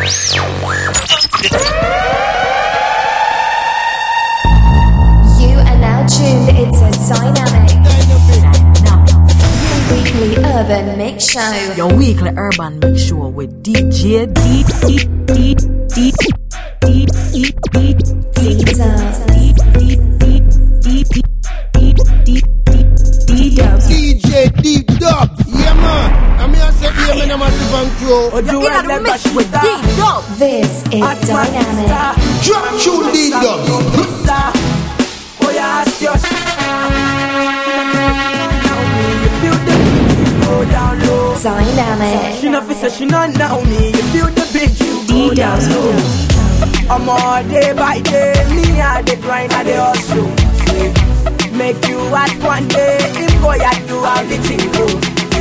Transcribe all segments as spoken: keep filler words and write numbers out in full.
You are now tuned into Dynamic, your weekly urban mix show. Your weekly urban mix show with D J D D D D D D D D J Deep Dub, yeah man. I'm here to say, I'm a massive and crew. You're in the mix with Deep Dub. This is Dynamic. Drop tune Deep Dub. Oh yeah, ask your Dynamic. She not say she not know me. You feel the big you go down low. I'm all day by day. Me I the grind I the hustle. Make you ask one day. Him go ya do how the thing go.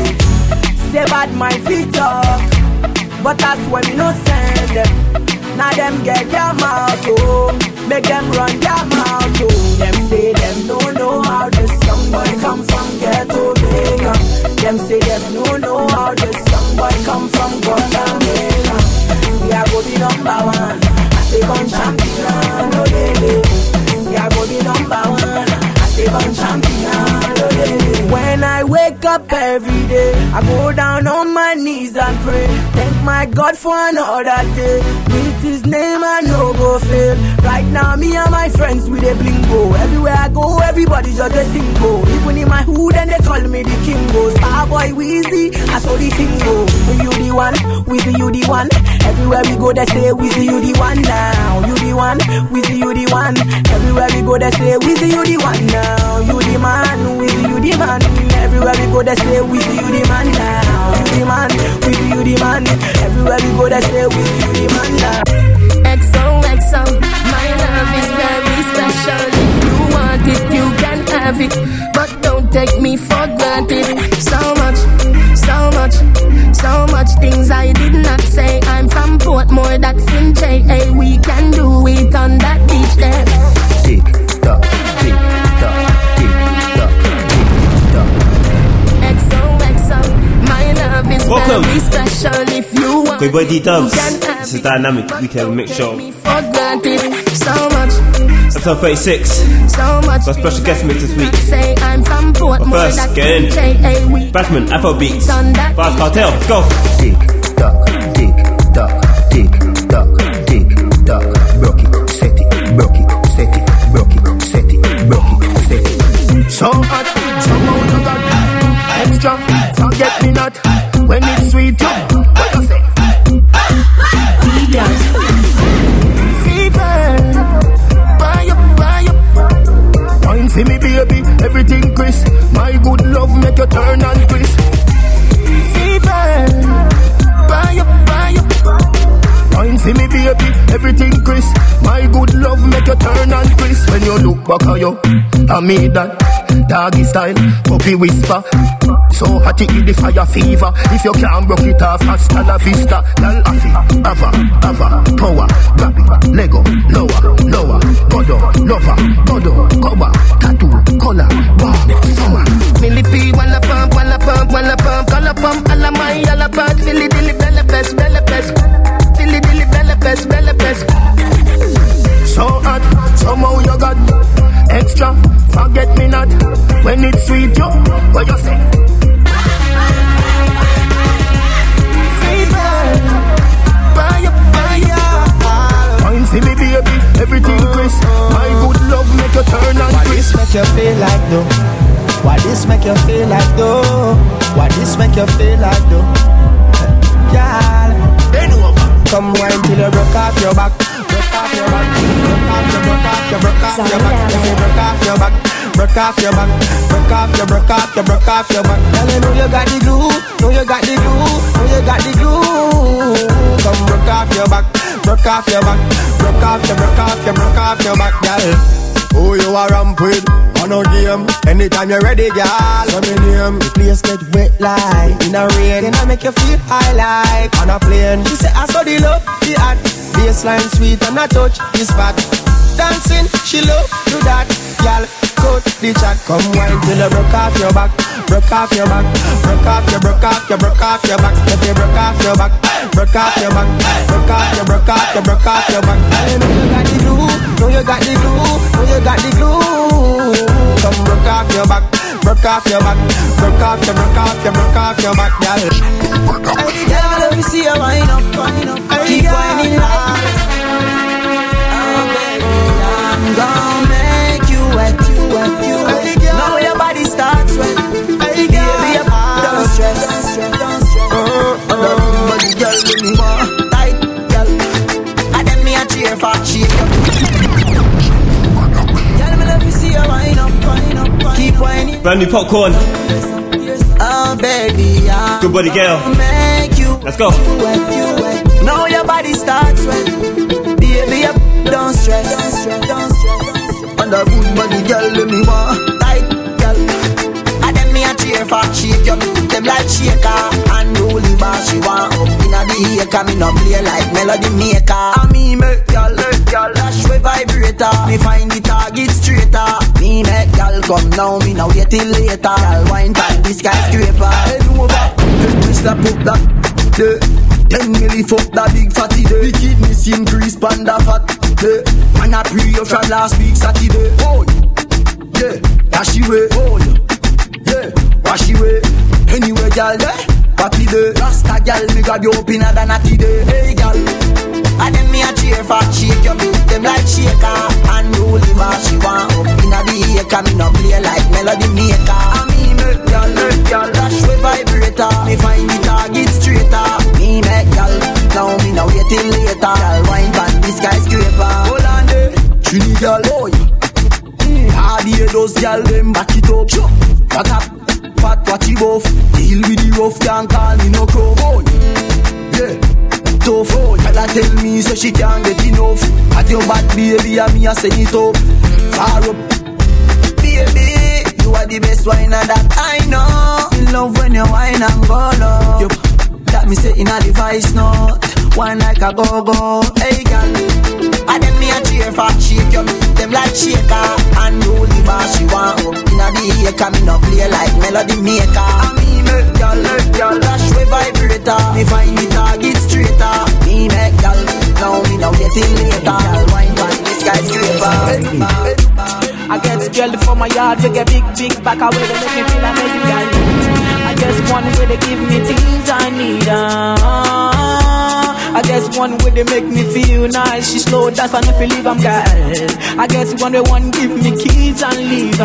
Say bad my feet up, but that's when we no send them. Now them get their mouth oh. Make them run their mouth oh. Them say them don't know how this young boy come from ghetto Jamaica. Them say them don't know how this young boy come from Guatemala. See I go be number one. I say gun champion, oh baby. See I go be number one. I say gun champion, oh baby. When I wake up every day, I go down on my knees and pray. Thank my God for another day. With His name I no go fail. Right now me and my friends with a blingo. Everywhere I go, everybody just a single. Even in my hood and they call me the Kingo. Starboy Weezy, I saw the thing go. With you the one, with you the one. Everywhere we go they say with you the one now. You the one, with you the one. Everywhere we go they say with you the one now. You the man, with you the man. Everywhere we go they say with you the man now. You the man, with you the man. Everywhere we go they say with you the man now. X O X O, my love is very special. If you want it, you can have it, but don't take me for granted. So much, so much, so much things I did not say. I'm from Portmore, that's in J A. We can do it on that beach there. Tick tock, tick tock, tick tock, tick tock. X O X O, my love is Welcome. very special. If you want Good boy D Dubs. you can have This is it. Dynamic Weekend Mix Show. Take me for granted. So much, Episode thirty-six. so much. Got a special guest mix this week. Say I'm from Portmore, But first, that's get in. in J A. We Bashman, Afro Beats, on that Bars Cartel. Let's go. Tick tock, tick tock, tick tock, tick tock. Broke it, set it, broke it, set it, broke it, set it, broke it, set it. So hot, somehow you got extra. Forget me not when it's sweet. What you say? Fever, buy up, buy up. Wine see me baby, everything crisp. My good love make you turn and crisp. Fever, buy up, buy up. Wine see me baby, everything crisp. My good love make you turn and crisp. When you look back at you, I made that doggy style, puppy whisper. So hot it the fire fever. If you can't broke it off, hasta la vista. Lal afi, ava, ava, power, grab it, lego, lower, lower, godo, lover, godo, cover, tattoo, color, bomb, summer. Millipede, walla pump, walla pump, walla pump, walla pump, alla my, alla part, filly dilly, bella pest, bella pest, filly dilly, bella pest, bella pest. So hot, somehow you got extra. Forget me not when it's sweet, yo. What you say? Fever, buy up, buy up. Wine see me baby, everything crisp. My good love make you turn and Why crisp. this make you feel like though? Why this make you feel like though? Why this make you feel like though? Girl, come wine till you broke off your back. Broke off your back. Broke off your, broke off your, broke off your back. If you broke off your back, broke off your back. Broke off your, broke off your, broke off your back. Girl, you know you got the glue. Know you got the glue. Know you got the glue. Come broke off your back. Broke off your back. Broke off your, broke off your, broke off your back, girl. Who you are ramp with? On a game. Anytime you're ready, girl. So me name. The place get wet like in a rain. Then I make you feel high like on a plane. She say I saw the love, the hot. Baseline sweet and I touch this spot. dancing, she love do that. Y'all, cut the chat. Come wine till you broke off your back. Broke off your back. Broke off your, broke off your, broke off your back. If you broke off your back. Broke off your back. Broke off your, broke off your, broke off your back. I know you got the glue. Know you got the glue. Know you got the glue. Come broke off your back. Broke off your back. Broke off your, broke off your, broke off your back, y'all. Hey girl, let me see you wind up, wind up. Keep winding like this. Oh baby, I'm gonna make you wet, you wet, you wet. Now your body starts wet. Hey girl, baby, don't stress, don't stress, don't stress. Oh, oh, but girl, give me more tight, girl. And then me a cheer for shake up. Girl, me let me see you wind up, wind up, wind up. Keep winding. Brand new popcorn. Oh baby, I'm Good body girl. make you Let's go. wet, you wet. Now your body starts wet. Baby, you don't stress, don't stress, don't stress. And a good body girl, let me want tight, girl. And then me a cheer for shake you, them like shaker. And rolling bar she want up inna the acre. Me no play like melody maker. And me make girl, girl dash with vibrator. Me find the target straighter. Me make girl come now, me now wait till later. Girl wine time the skyscraper. Head over, then we slap up that day. Then me lift up that big fatty day. The kidneys increase panda fat day. Man I pre you from last week Saturday. Oh yeah, dash away. Oh yeah, wash away. Anyway, girl, yeah, papi day. Rasta girl, me grab you up inna the natty day. Hey girl, and then me a cheer for shake you, them like shaker. And roll the bar she want up inna the acre. Me no play like melody maker. And me make girl, make girl dash with vibrator. Me find the target straighter. Me make girl, now me now wait till later. Girl wine pan the skyscraper. Hold on there, Trini girl, oh yeah. Hard hear those girl, them back it up. Back up. Fat watch you off. Deal with the rough, can't call me no crow. Oh, yeah, tough. Oh, tell her tell me so she can't get enough. At your bad baby, and me a send it up. Far up, baby, you are the best wine that I know. In love when you wine and go low. Yup, that me say in a device note. Wine like a go-go. Hey, girl, and then me a cheer for shake you, them like shaker. And roll the bar she want up inna the acre. Me no play like melody maker. And me make girl, make girl dash with vibrator. Me find the target straighter. Me make girl, now me now get it later. Girl wine pan the skyscraper. I get girl from my yard, we get big, big back away. They make me feel amazing, girl. I just one way they give me things I need. Uh. I guess one way they make me feel nice. She slow dance and if you leave I'm girl. I guess one way one give me keys and leave.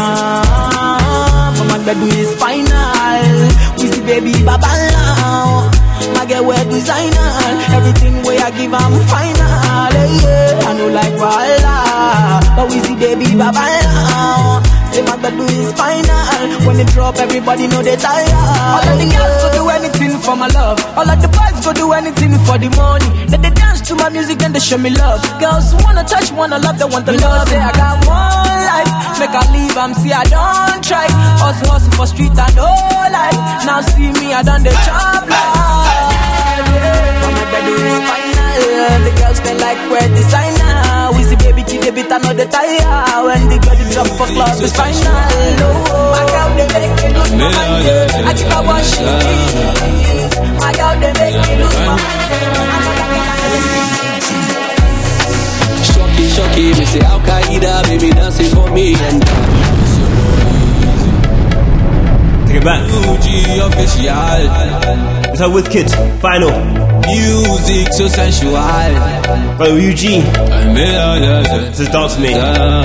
uh, For my bed is final. We see baby baba now. My girl wear designer. Everything way I give I'm final. Yeah, I know like Walla. But we see baby baba now. Say my bed is final. When they drop everybody know they tired. All of the girls go do anything for my love. All of the boys go do anything for the money. Then they dance to my music and they show me love. Girls wanna touch, wanna love, they want the love. Say I got one life, make I leave, I'm see I don't try. Hustle, hustle for street and whole life. Now see me, I done the job life. Yeah. My bed is final. The girls they like wear designer. We see baby kid, they beat another tire. When the girl drop for club is final. Oh, my girl they make me lose my mind. I keep a washing. My girl they make me lose my mind. Shocky, shocky, me say Al Qaeda, baby dancing for me and take it back. U G official. It's our with kids. Final. Music so sensual. Go U G. This is Dance Me.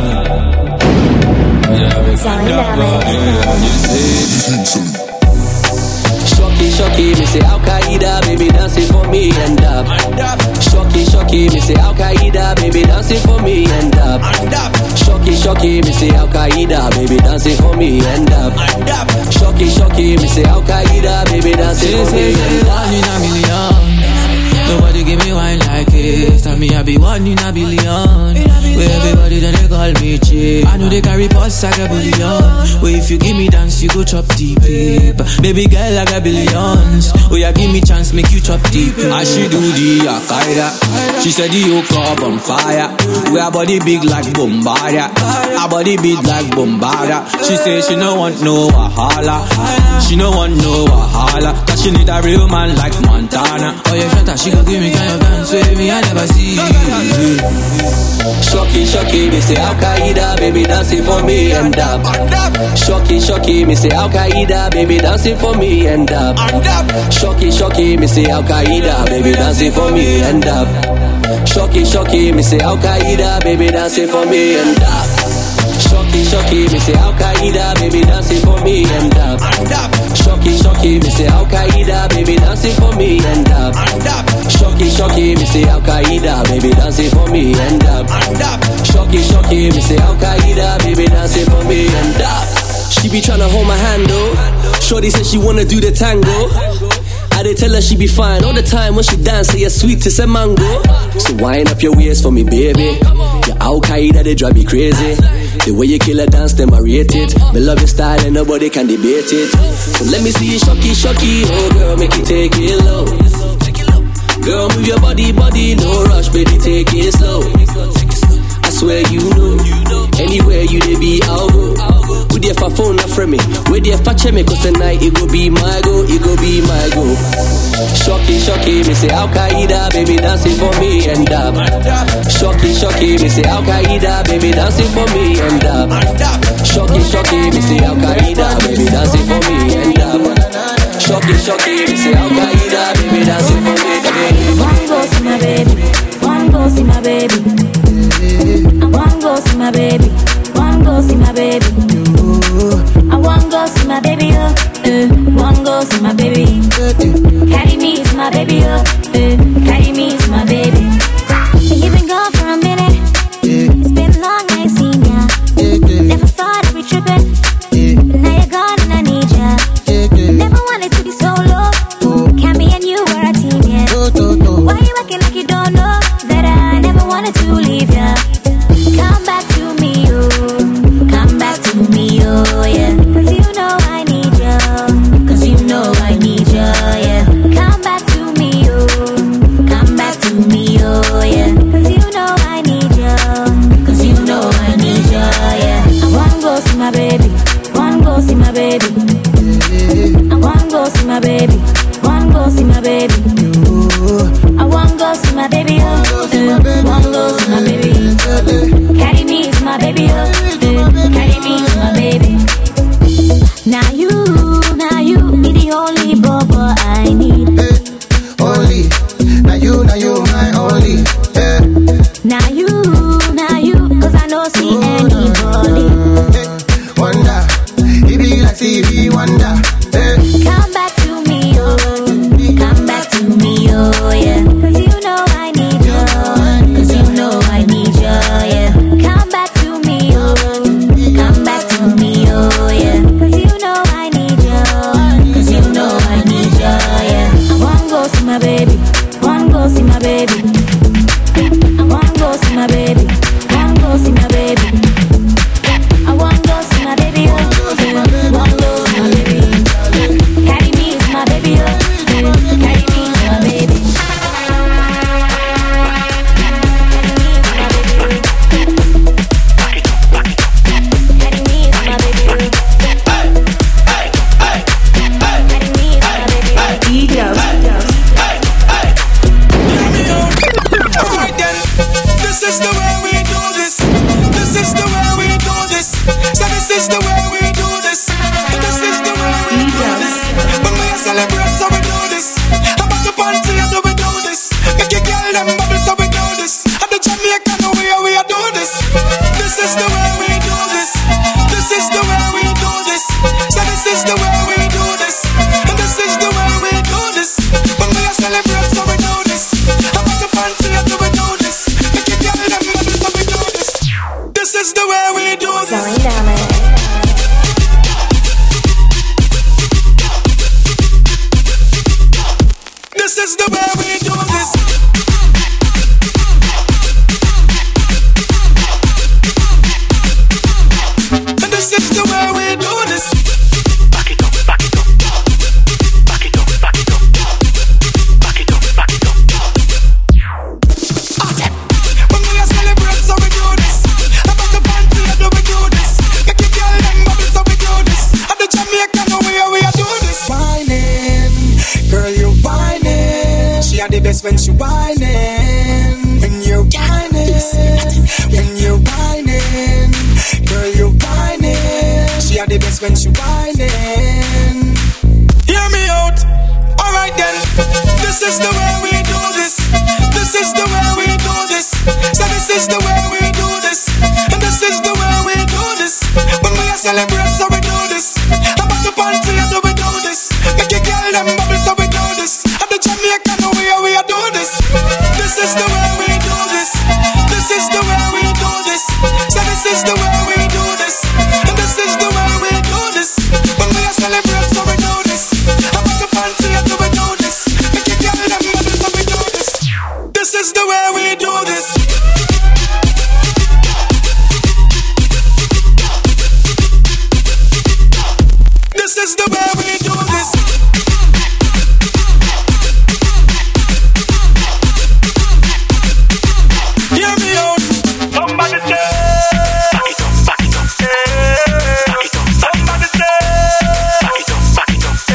Shocky, shocky, me say Al Qaeda, baby dancing for me and up. Shocky, shocky, me say Al Qaeda, baby dancing for me and up. Shocky, shocky, me say Al Qaeda, baby dancing for me and up. Shocky, shocky, me say Al Qaeda, baby dancing for me and up. Nobody give me wine like this. Tell me I be one in a billion. Where everybody then they call me cheap. I know they carry pulse like a billion. Where if you give me dance, you go chop deep. Baby girl like a billions. Oh yeah, give me chance, make you chop deep. I she do the Akaida. She said the yoke up on fire. We our body big like Bombardia. Our body big like Bombardia. She say she no want no wahala. She no want no wahala. Cause she need a real man like Montana. Oh yeah, shut up, she gon' give me kind of dance with me, I never see. Shocky, shocky, me say Al-Qaeda, baby dancing for me and up. Shocky, shocky, me say Al-Qaeda, baby dancing for me and up. Shocky, shocky, me say Al-Qaeda, baby dancing for me and up. Shocky, shocky, me say Al-Qaeda, baby dancing for me and up. Shocky, shocky, me say Al-Qaeda, baby dancing for me and up. Shocky, shocky, me say Al-Qaeda, baby dancing for me and up. Shocky, shocky, me say Al-Qaeda, baby dancing for me and up. Shocky, shocky, me say Al-Qaeda, baby dancing for me and up. She be tryna hold my hand though. Shorty said she wanna do the tango. I did tell her she be fine all the time when she dance, say you're sweet to say mango. So wind up your waist for me, baby. Your Al-Qaeda, they drive me crazy. The way you kill a dance, them I rate it. Me love your style and nobody can debate it. So let me see you shocky, shocky. Oh girl, make it take it low. Girl, move your body, body, no rush, baby, take it slow. I swear you know, anywhere you dey be, I'll go. With the fa phone not from me, with the fa check me, cause tonight it go be my go, it go be my go. Shocky, shocky, me say Al-Qaeda, baby dancing for me and up. Shocky, shocky, me say Al-Qaeda, baby dancing for me and up. Shocky, shocky, me say Al-Qaeda, baby dancing for me and up. Shocky, shocky, me say Al-Qaeda, baby dancing for me and up. One go see my baby, one go see my baby. I want go see my baby, one go see my baby. I want go see my baby, oh, uh, one go see my baby. Carry me to my baby, oh, uh, carry me to my baby. You've been gone for a minute, it's been long I ain't seen ya. Never thought I'd be tripping, but now you're gone and I need ya. Never wanted to be solo, can me and you were a team, yeah. Why you acting like you don't know that I never wanted to leave ya? Come back to me, oh, come back to me, oh, yeah. Cause you know I need you, cause you know I need you, yeah. Come back to me, oh, come back to me, oh, yeah. Cause you know I need you, cause you know I need you, yeah. I wanna go see my baby, wanna go see my baby. I wanna go see my baby, wanna go see my baby. I wanna go see my baby, oh, uh, wanna go see my baby. Carry me to my baby, oh, uh, carry me to my baby. Now you, now you be the only bobo I need. Hey, only, now you, now you my only. Yeah. Now you, now you, cause I don't see anybody. Hey, wonder, it be like Stevie Wonder. Hey. Come back to me, oh, come back to me, oh, yeah. Cause you know I need you, cause you know I need you, yeah. Come back to me, oh, come back to me, oh, yeah. Cause you know I need you, cause you know I need you, yeah. I wanna go see my baby, wanna go see my baby. I wanna go see my baby, wanna go see my baby. I wanna go see my baby, oh, wanna go see my baby. Carry me to my baby, oh, carry me to my baby. Carry me to my baby, oh. Carry me to my baby, oh. Alright then, this is the way we do this. This is the way we do this. So this is the way we do this. This is the way we do this. When we celebrate, so we do this. I'm about to party, so we do this. Make your girl them bubble, so we do this. At the Jamaican way, we are do this. This is the way we do this. This is the way we do this. So this is the way we do this. And this is the way we do this. When we celebrate, so we do this. I'm about to party, so we do this. Make your girl them bubble, so we do this. This is the way we do this. Zoe Dynamic. This is the way we do this. when she whining. When you're whining, when you're whining, girl, you're whining. She are the best when she whining. Hear me out. Alright then, this is the way we do this. This is the way we do this. So this is the way we do this. And this is the way we do this. When we are celebrate, so we do this. About the party, so we do this. Make a girl them bubble, so we do this. At the Jamaican way, we are do this. This is the way we do this. This is the way we do this. So this is the way we do this. And this is the way we do this. When we are celebrate, so we do this. About the party, so we do this. Make a girl them bubble, so we do this. This is the way we do this. This is the way we do this. Hear me out. Somebody say, back it up, back it up, back it up. Somebody say, back it up, back it up.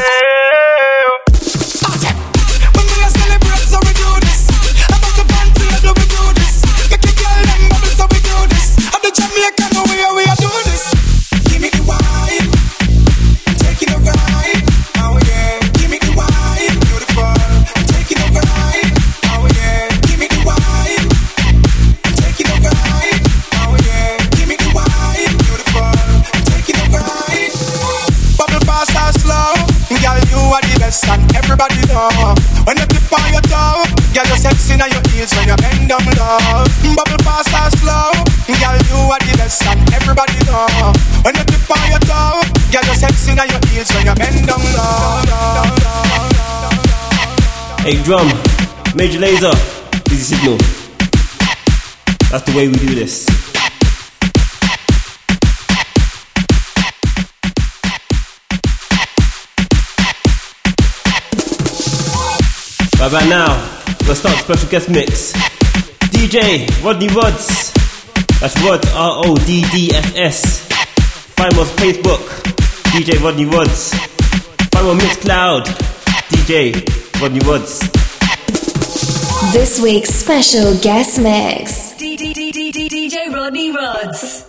When we are celebrate, so we do this. About the party, so we do this. Make a girl them bubble, so we do this. At the Jamaican way, we are do this. Give me the wine. Taking a ride, oh yeah. Give me the wine, beautiful. I'm taking a ride, oh yeah. Give me the wine. I'm taking a ride, oh yeah. Give me the wine, beautiful. I'm taking a ride. Bubble fast or slow, girl, you are the best and everybody know. When you tip on your toe, girl, you're sexy on your heels when you bend down low. Bubble fast or slow, girl, you are the best and everybody know. When you tip on your toe, girl, you're sexy on your heels when you bend down low. Hey drum, Major Lazer, Easy Signal. That's the way we do this. Right about now, we'll start the special guest mix. D J Rodney Rods. That's Rod, R O D D S S. Find him on Facebook, D J Rodney Rods. Find him on Mixcloud, D J Rodney Rods. This week's special guest mix. D J Rodney Rods.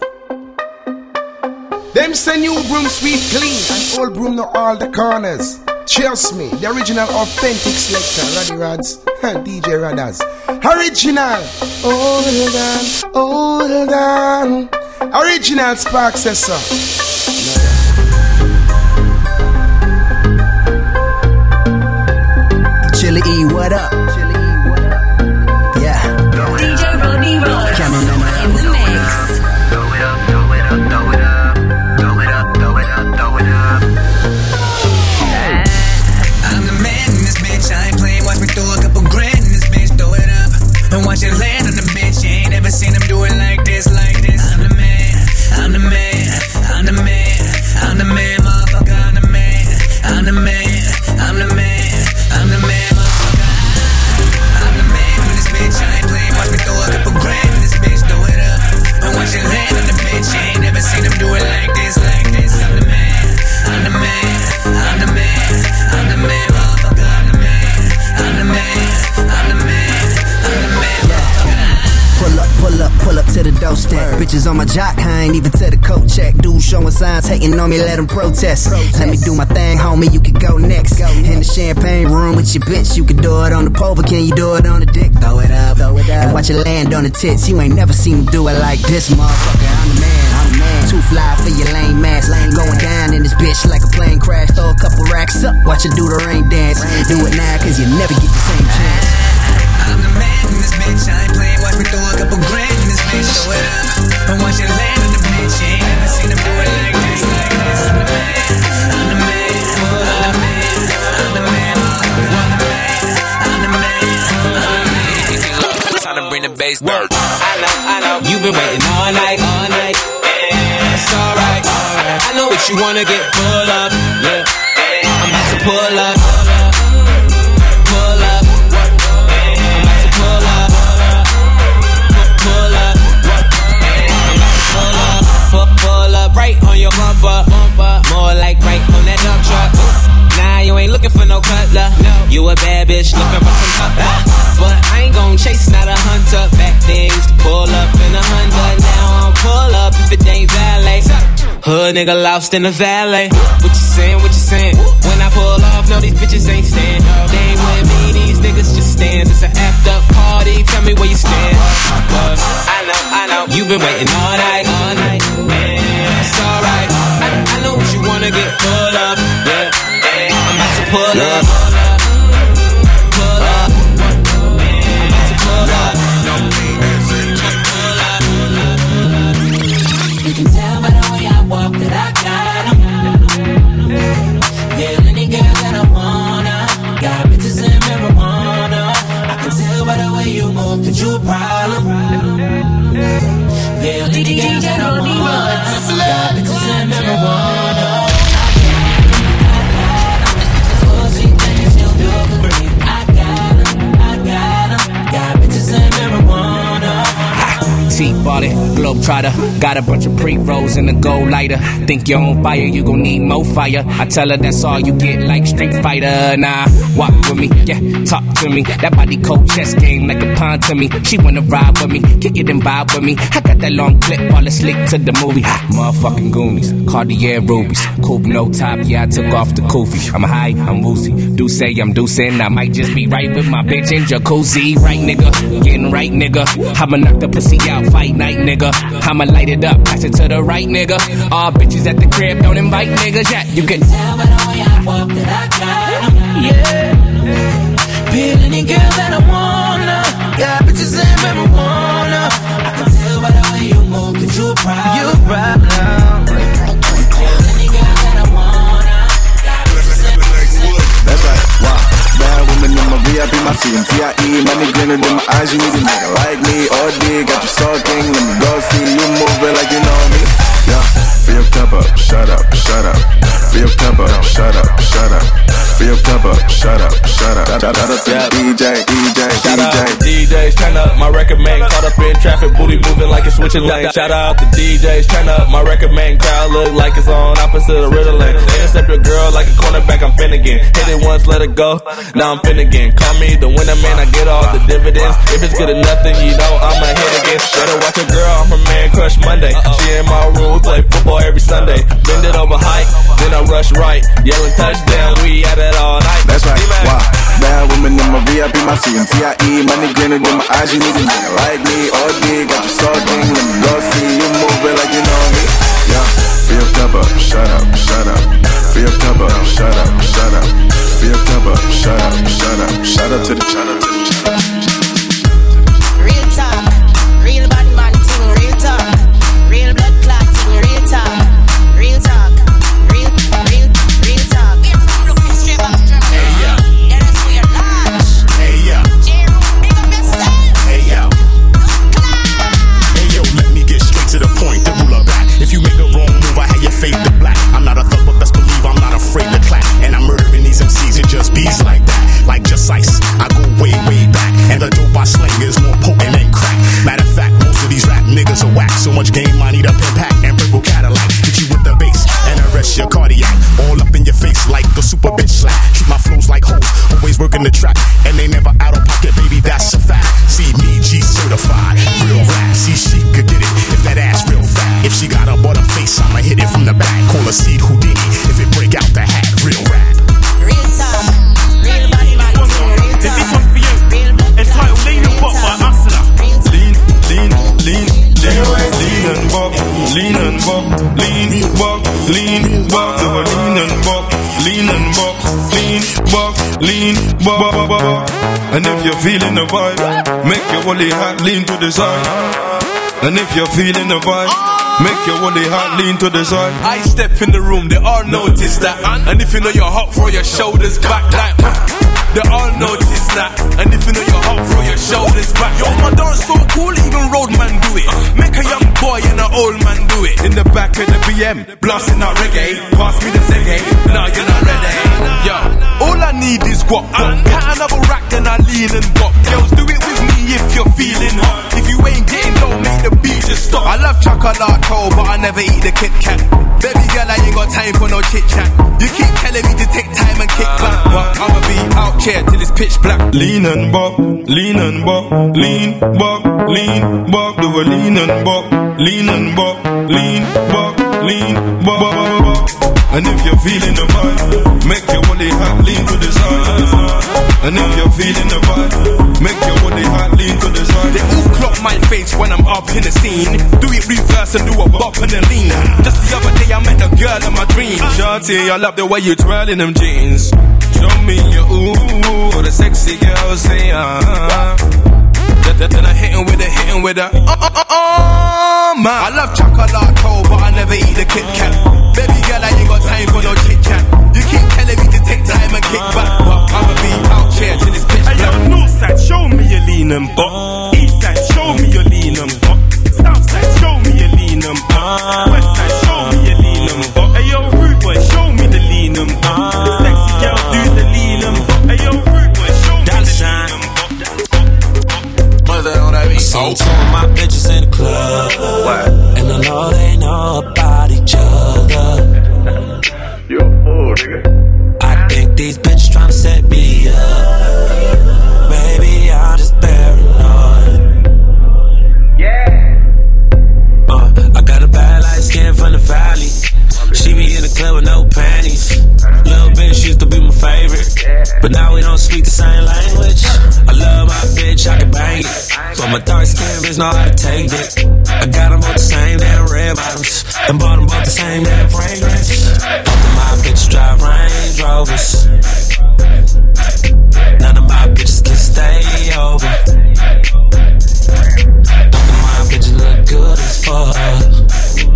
Them say new broom sweet clean and old broom know all the corners. Cheers me, the original authentic selector, Rodney Rods, D J Rodders. Original, hold on, hold on. Original Spark says so. Chili E, what up? Yeah. D J Rodney Rods in the mix. Throw it up, throw it up, throw it up. Throw it up, throw it up, throw it up. I'm the man in this bitch, I ain't playing. Watch me throw a couple grand in this bitch, throw it up. And watch it land on the bitch, you ain't ever seen him do it like this, like this. I'm the man, I'm the man, I'm the man, I'm the man, motherfucker, I'm the man, I'm the man, I'm the man, I'm the man, motherfucker. I'm the man in this bitch, I ain't playing. Watch me throw a couple grand in this bitch, throw it up. And watch it land on the bitch, you ain't never seen him do it like this, like this. I'm the man, I'm the man, I'm the man, I'm the man, motherfucker, I'm the man, I'm the man, I'm the man, I'm the man, motherfucker. Pull up, pull up, pull up to the doorstep. Bitches on my jock, I ain't even to the coat check. Dudes showing signs, hating on me, let them protest. Let me do my thing, homie, you can go next. In the champagne room with your bitch, you can do it on the pole, but can you do it on the dick? Throw it up, throw it up, and watch it land on the tits. You ain't never seen them do it like this, motherfucker. I'm the man, I'm the man. Too fly for your lame ass. Going down in this bitch like a plane crash. Throw a couple racks up, watch it do the rain dance. Do it now, cause you never get the same chance. I'm the man in this bitch, I ain't playing. Watch me throw a couple grand in this bitch, throw it up. And watch it land on the bitch, you ain't never seen him do it like this, like this. I'm the man, I'm the man, I'm the man, I'm the man, I'm the man, I'm the man, I'm the man. Time to bring the bass down. I know, I know, you've been waiting all night, all night. Yeah, it's alright, alright. I know what you wanna get full of, yeah. I'm about to pull up. Right on your bumper, bumper, more like right on that dump truck. Nah, you ain't looking for no cutler. No. You a bad bitch looking for some cutler. hood nigga lost in the valet. What you saying, what you saying? When I pull off, no, these bitches ain't stand. They ain't with me, these niggas just stands. It's an act up party, tell me where you stand. Cause I know, I know, you been waiting all night, all night. Yeah, it's alright. I, I know what you wanna get full of. Yeah, yeah. I'm about to pull yeah. up. Pull up. I'm about to pull up. You can tell by the way I walk that I got 'em. Yeah, any girl that I wanna. Got bitches in marijuana. I can tell by the way you move that you a problem. Yeah, any girl that I wanna. Got bitches in marijuana. I got 'em. Pussy things you do for free. I got 'em. I got 'em. Got bitches in marijuana. T-ballin', globetrotter. Got a bunch of pre-rolls in the gold lighter. Think you're on fire, you gon' need more fire. I tell her that's all you get, like Street Fighter. Nah, walk with me, yeah, talk to me. That body cold chess game like a pawn to me. She wanna ride with me, kick it and vibe with me. I got that long clip, all the slick to the movie. Ha, motherfucking Goonies, Cartier rubies. Coupe no top, yeah, I took off the kufi. I'm high, I'm woozy. Do say I'm deucing. I might just be right with my bitch in jacuzzi. Right, nigga, getting right, nigga. I'ma knock the pussy out. Fight night, nigga. I'ma light it up, pass it to the right, nigga. All bitches at the crib, don't invite niggas. Yeah, you can tell by the way I walk that I got 'em. Yeah. Be any girl that I wanna. Got bitches in marijuana. I can tell by the way you move that you a problem. You a problem. Any girl that I wanna. Got bitches in marijuana. That's right. Wow. Bad woman in my V I P, my C M T I E. Money grinning in my eyes, you need a nigga like me. O D, got you talking, let me go see you moving like you know me. Yeah, fill your cup up, shut up, shut up. Fill your cup up, shut up, shut up. Fill your cup up, shut up, shut up. Shout out to D J, D J, Shout D J. out to D Js, turn up my record man. Caught up in traffic, booty moving like it's switching lanes. Shout out to D Js, turn up my record man. Crowd look like it's on opposite of Ritalin. Intercept your girl like a cornerback, I'm Finnegan. Hit it once, let it go, now I'm Finnegan. Call me the winner man, I get all the dividends. If it's good enough, then you know I'ma hit again. Better watch your girl, I'm her man crush Monday. She in my room, we play football every Sunday. Bend it over hike, then I rush right. Yelling touchdown, we at it all night. That's right, wow. Bad woman in my V I P, my C M T I E. Money grinning in my eyes, you need a nigga like me. O D, got you talking, let me go see you moving like you know me. Yeah, fill your cup up, shut up, shut up. Fill your cup up, shut up, shut up. Fill your cup up, shut up, shut up. Shout out to the, shout out to the. Real talk, real bad man thing, real talk. Real blood clot thing, real talk. Real talk, real, real, real talk. Hey yo, hey yo, hey yo, hey yo, let me get straight to the point, the ruler back. If you make a wrong move, I have your fade to black. I'm not a thug, but best believe I'm not afraid to clap. And I'm murdering these M Cs and just bees like that. Like just ice, I go way, way back. And the dope I sling is more potent than crack. Matter of fact, most of these rap niggas are whack. So much game, I need a pin pack and purple Cadillac. Hit you with the bass and arrest your cardiac. All up in your face like a super bitch slap. Treat my flows like hoes, always working the track. And they never out of pocket, baby, that's a fact. See me, G certified, real rap. See she could get it if that ass real fat. If she got a butter face, I'ma hit it from the back. Call her Seed Houdini if it break out the hat. Real rap. Real talk, real body man thing, real talk. This one for you. Entitled Lean and Bop by Hustler. Lean, lean, lean, lean, lean and bop, lean and bop, lean, bop, lean, bop, do a lean and bop, lean and bop, lean, bop, lean, bop, bop, bop. And if you're feeling the vibe, make your woolly hat lean to the side. And if you're feeling the vibe, make your woolly hat lean to the side. I step in the room, they all notice that. And if you know you're hot, throw your shoulders back like they all notice that. And if you know you're hot, throw your shoulders back. Yo, my dance so cool, even road man do it. Make a young boy and an old man do it. In the back of the B M, blasting out reggae. Pass me the Zegay, now you're not ready. Yo, all I need is guap. Cat another rack and I lean and bop. Girls, do it with me if you're feeling hot. If you ain't getting low, make the beat just stop. I love chocolate, but I never eat the Kit Kat. Baby girl, I ain't got time for no chit chat. You keep telling me to take time and kick back, but I'ma be out here till it's pitch black. Lean and bop, lean and bop, lean, bop, lean, bop, do a lean and bop, lean and bop, lean, bop, lean back. And if you're feeling the vibe, make your body hot, lean to the side. And if you're feeling the vibe, make your body hot, lean to the side. They all clock my face when I'm up in the scene. Do it reverse and do a bop and a lean. Just the other day I met the girl in my dreams. Shawty, I love the way you twirling them jeans. Show me your ooh, the sexy girl say ah. Then, then I hit him with a, hit him with a oh, oh, oh, oh, man. I love chocolate, but I never eat the Kit Kat. Baby girl, I ain't got time for no chit chat. You keep telling me to take time and kick back, but I'ma be out here till it's pitch black. Hey yo, north side, show me your lean and butt. East side, show me your lean and butt. South side, show me your lean and butt. West side, show me your lean and butt. Hey yo, rude boy, show me the lean and butt. The sexy girl do the lean and butt. Hey yo, rude boy, show me the lean and butt. I seen two of my bitches in the club. What? And I know they know about each other. You a fool, nigga. I think these bitches tryna set me up. Maybe I'm just paranoid. Yeah. Uh, I got a bad light skin from the valley. She be in the club with no panties. Little bitch used to be my favorite, but now we don't speak the same language. I love my bitch, I can bang it, but my dark skin bitch know how to take it. I got them both the same damn red bottoms, and bought them both the same damn fragrance. Both of my bitches drive Range Rovers. None of my bitches can stay over. Both of my bitches look good as fuck.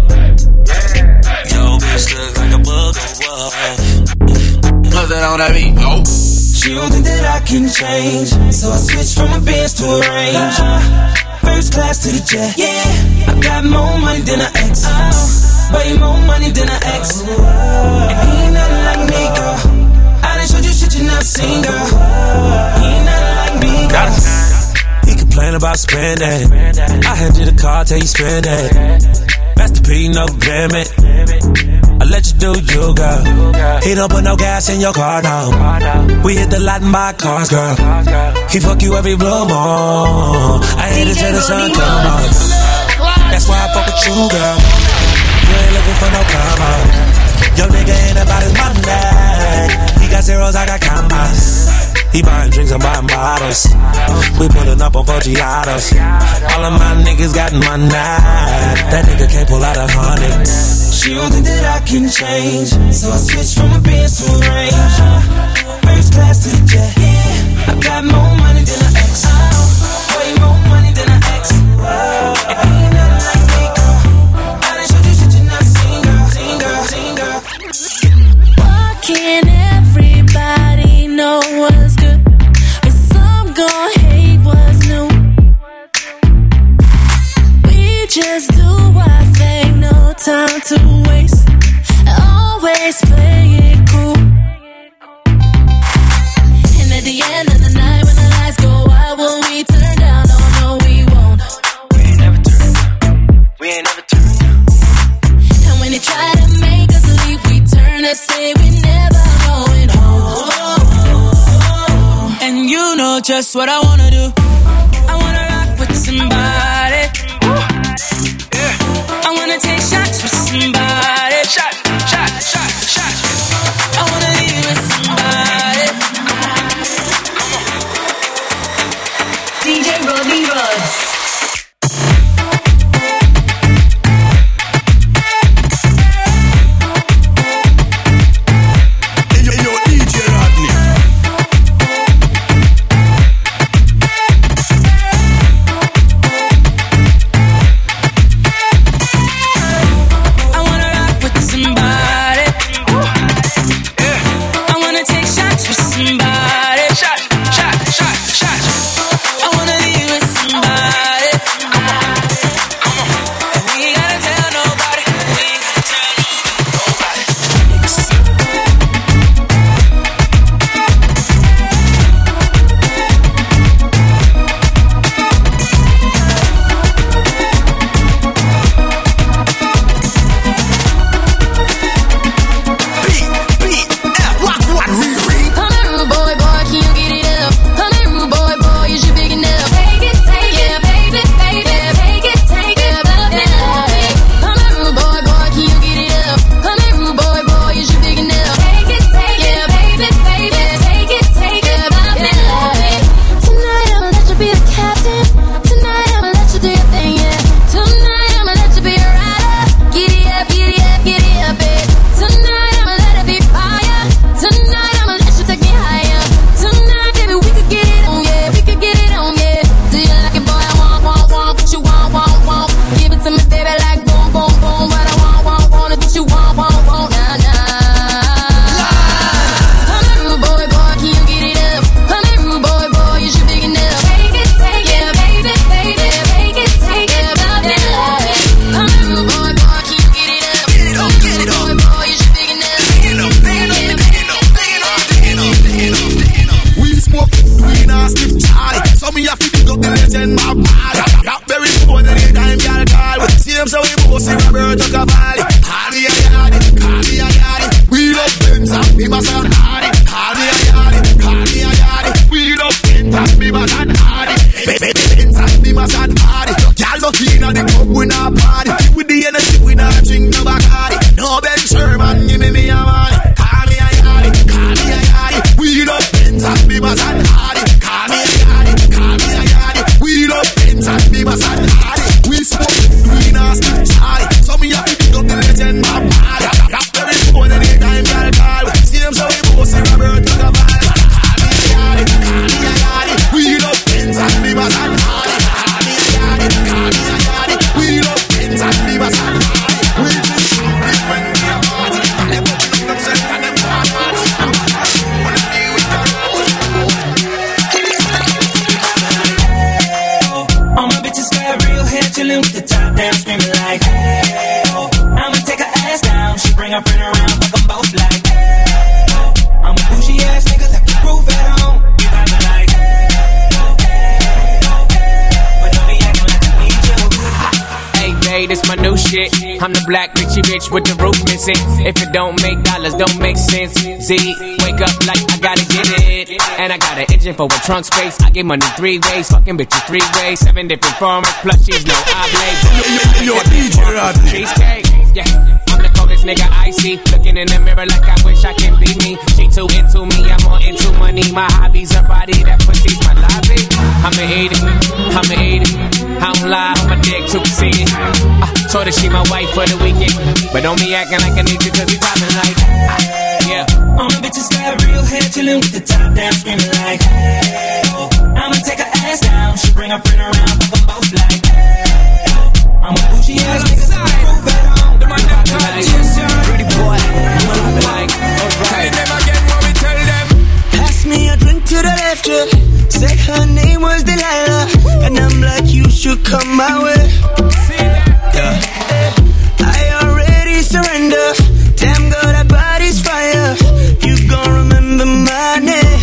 Yo, bitch look like a booger. What's that on that beat? Oh. She don't think that I can change, so I switched from a Benz to a Range. First class to the jet, yeah. I got more money than an ex, way more money than an ex. And he ain't nothing like me, girl. I done showed you shit you never seen, girl. He ain't nothing like me, girl. He complain about spending. I hand you the car till you spend it. Master P, no limit. I let you do you, girl. He don't put no gas in your car, no. We hit the lot and buy cars, girl. He fuck you every blue moon. I hate it till the sun come up. That's why I fuck with you, girl. You ain't looking for no karma. Your nigga ain't about his money. He got zeros, I got commas. He buying drinks, I'm buying bottles. We pulling up on Foggiatos. All of my niggas got money. That nigga can't pull out a hundred. She don't think that I can change, so I switched from a Benz to a Range. First class to the jet, yeah. I got more money than an ex, way more money than an ex. And he ain't nothing like me, girl. I done showed you shit you never seen, girl. Seen, girl, seen, girl. Why can't everybody know what's good, but some gon' hate what's new? We just do our thing, no time to waste. Always play it cool. And at the end of the night, when the lights go out, will we turn down? Oh no, we won't. We ain't never turn down. We ain't never turn down. And when they try to make us leave, we turn and say we never going home. And you know just what I wanna do. I wanna rock with somebody. I wanna take shots with somebody. Shot, shot, shot, shot. I wanna leave with somebody. D J Rodney Rhodes. Hey yo, yo, D J Rodney. Roberto Cavalli. Call me a yardie, call me a yardie. We love Benz and Bibas and Hardy. Call me a yardie, call me a yardie. We love Benz and Bibas and Hardy. Benz and Bibas and Hardy. Y'all no clean on the club, we not party. With the energy, we not drink no Bacardi. No Ben Sherman, give me me a money. Call me a yardie, call me a yardie. We love Benz and Bibas and Hardy. Call me a yardie, call me a yardie. We love Benz and Bibas and Hardy. We smoke, we not stick Charlie. So me have to pick up the legend, my body. Rap every phone anytime y'all call. See them so we both see Roberto Cavalli. Call me a yardie, call me a yardie. We love Benz and Bibas and Hardy. Call me a yardie, call me a yardie. We love Benz and Bibas and Hardy. We just shoot it when we are party. And them open up themselves and them party. Wanna be with the all my bitches got real hair, chillin' with the top down, screaming like, hey, oh. I'ma take her ass down, she bring her friend around, fuck them both like, hey, oh. I'm a bougie ass nigga, left the roof at home. You vibing like, hey, oh, hey, oh, hey. But don't be acting like I need you. Hey, babe, this my new shit. I'm the black Richie bitch with the roof missing. If it don't make dollars, don't make sense. Z, wake up like I gotta get it. And I got an engine for a trunk space. I get money three ways, fucking bitches three ways. Seven different formats, plus she's no oblate. Yo, yo, D J Rodney. Cheesecake, yeah. I'm the coldest nigga I see. Looking in the mirror like I wish I can be me. She too into me, I'm more into money. My hobbies are body, that pussy's my lobby. I'ma eat it, I'ma eat it. I don't lie, on my dick to see it. I told her she my wife for the weekend. But don't be acting like I need you cause we poppin' like, yeah. All my bitches got real hair, chillin' with the top down, screaming like, hey, oh. I'ma take her ass down, she bring her friend around, fuck them both like, hey, oh. I'm a bougie ass nigga, roof at home. The man that got pretty boy. Like, alright. Never get what we tell them. Pass me a drink to the left, yeah. Said her name was Delilah, and I'm like, you should come my way. Yeah. I already surrender. Damn girl, that body's fire. You gon' remember my name.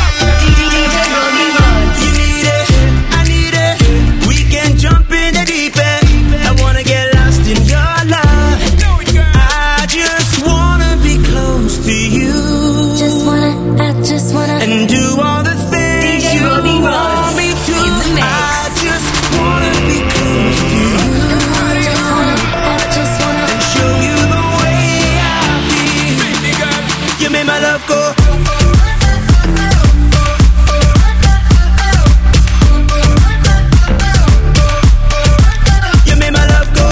You need it, I need it. We can jump in the deep end. I wanna get lost in your love. I just wanna be close to you. Just wanna, I just wanna. And do all the things you want me to. I just wanna be close to you. Just wanna, I just wanna. And show you the way I feel. You made my love go. You made my love go.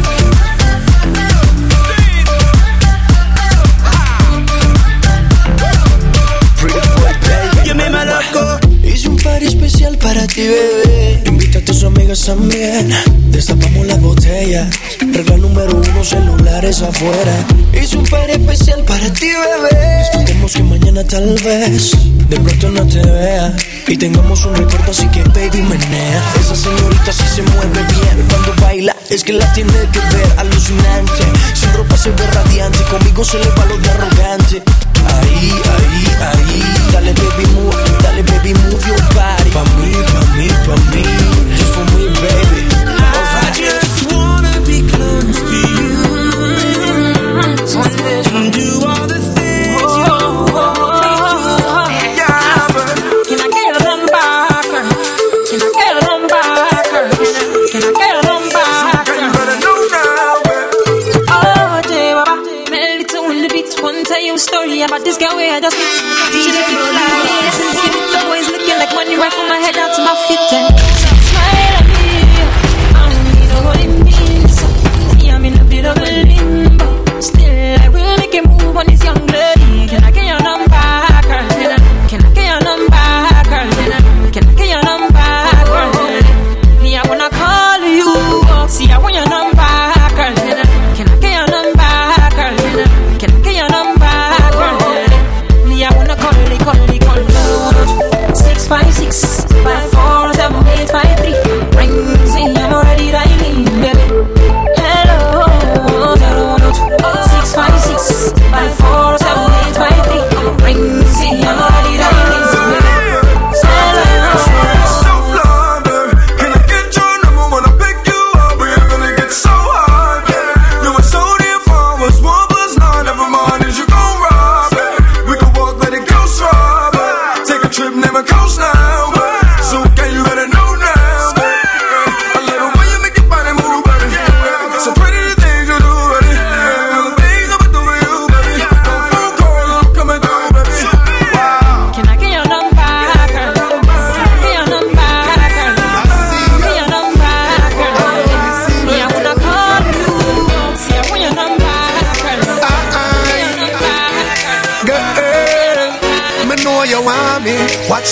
You made my love go. Hice un party especial para ti, bebé. Invita a tus amigas también. Destapamos las botellas. Regla número uno, celulares afuera. Hice un party especial para ti, bebé. Esperemos que mañana tal vez de pronto no te vea y tengamos un recuerdo, así que baby menea. Esa señorita sí se mueve bien cuando baila, es que la tiene que ver alucinante. Sin ropa se ve radiante, conmigo se le va lo de arrogante. Ahí, ahí, ahí, dale baby move, dale baby move your body. Pa' mí, pa' mí, pa' mí, just for me baby. I just wanna be close to you. I just wanna do all the things you want me to. Yeah, but can I get a run back? Can I get a run back? Can I get a run back? You better know now. Oh, Jay, Baba, melody to the beat. One tell you a story about this girl where I just meet. She look like the boys looking like money right from my head down to my feet. And smile at me. I don't need know what it means. See, I'm in a bit of a limbo. Still, I will make a move on this young lady. Can I get your number, girl? Can I, can I get your number, girl? Can I, can I get your number, girl? Me, I wanna call you. See, I want your number, girl. Can I, can I get your number, girl? Can I, can I get your number, girl? Me, I wanna call you, call you, call you. Six five six five four seven.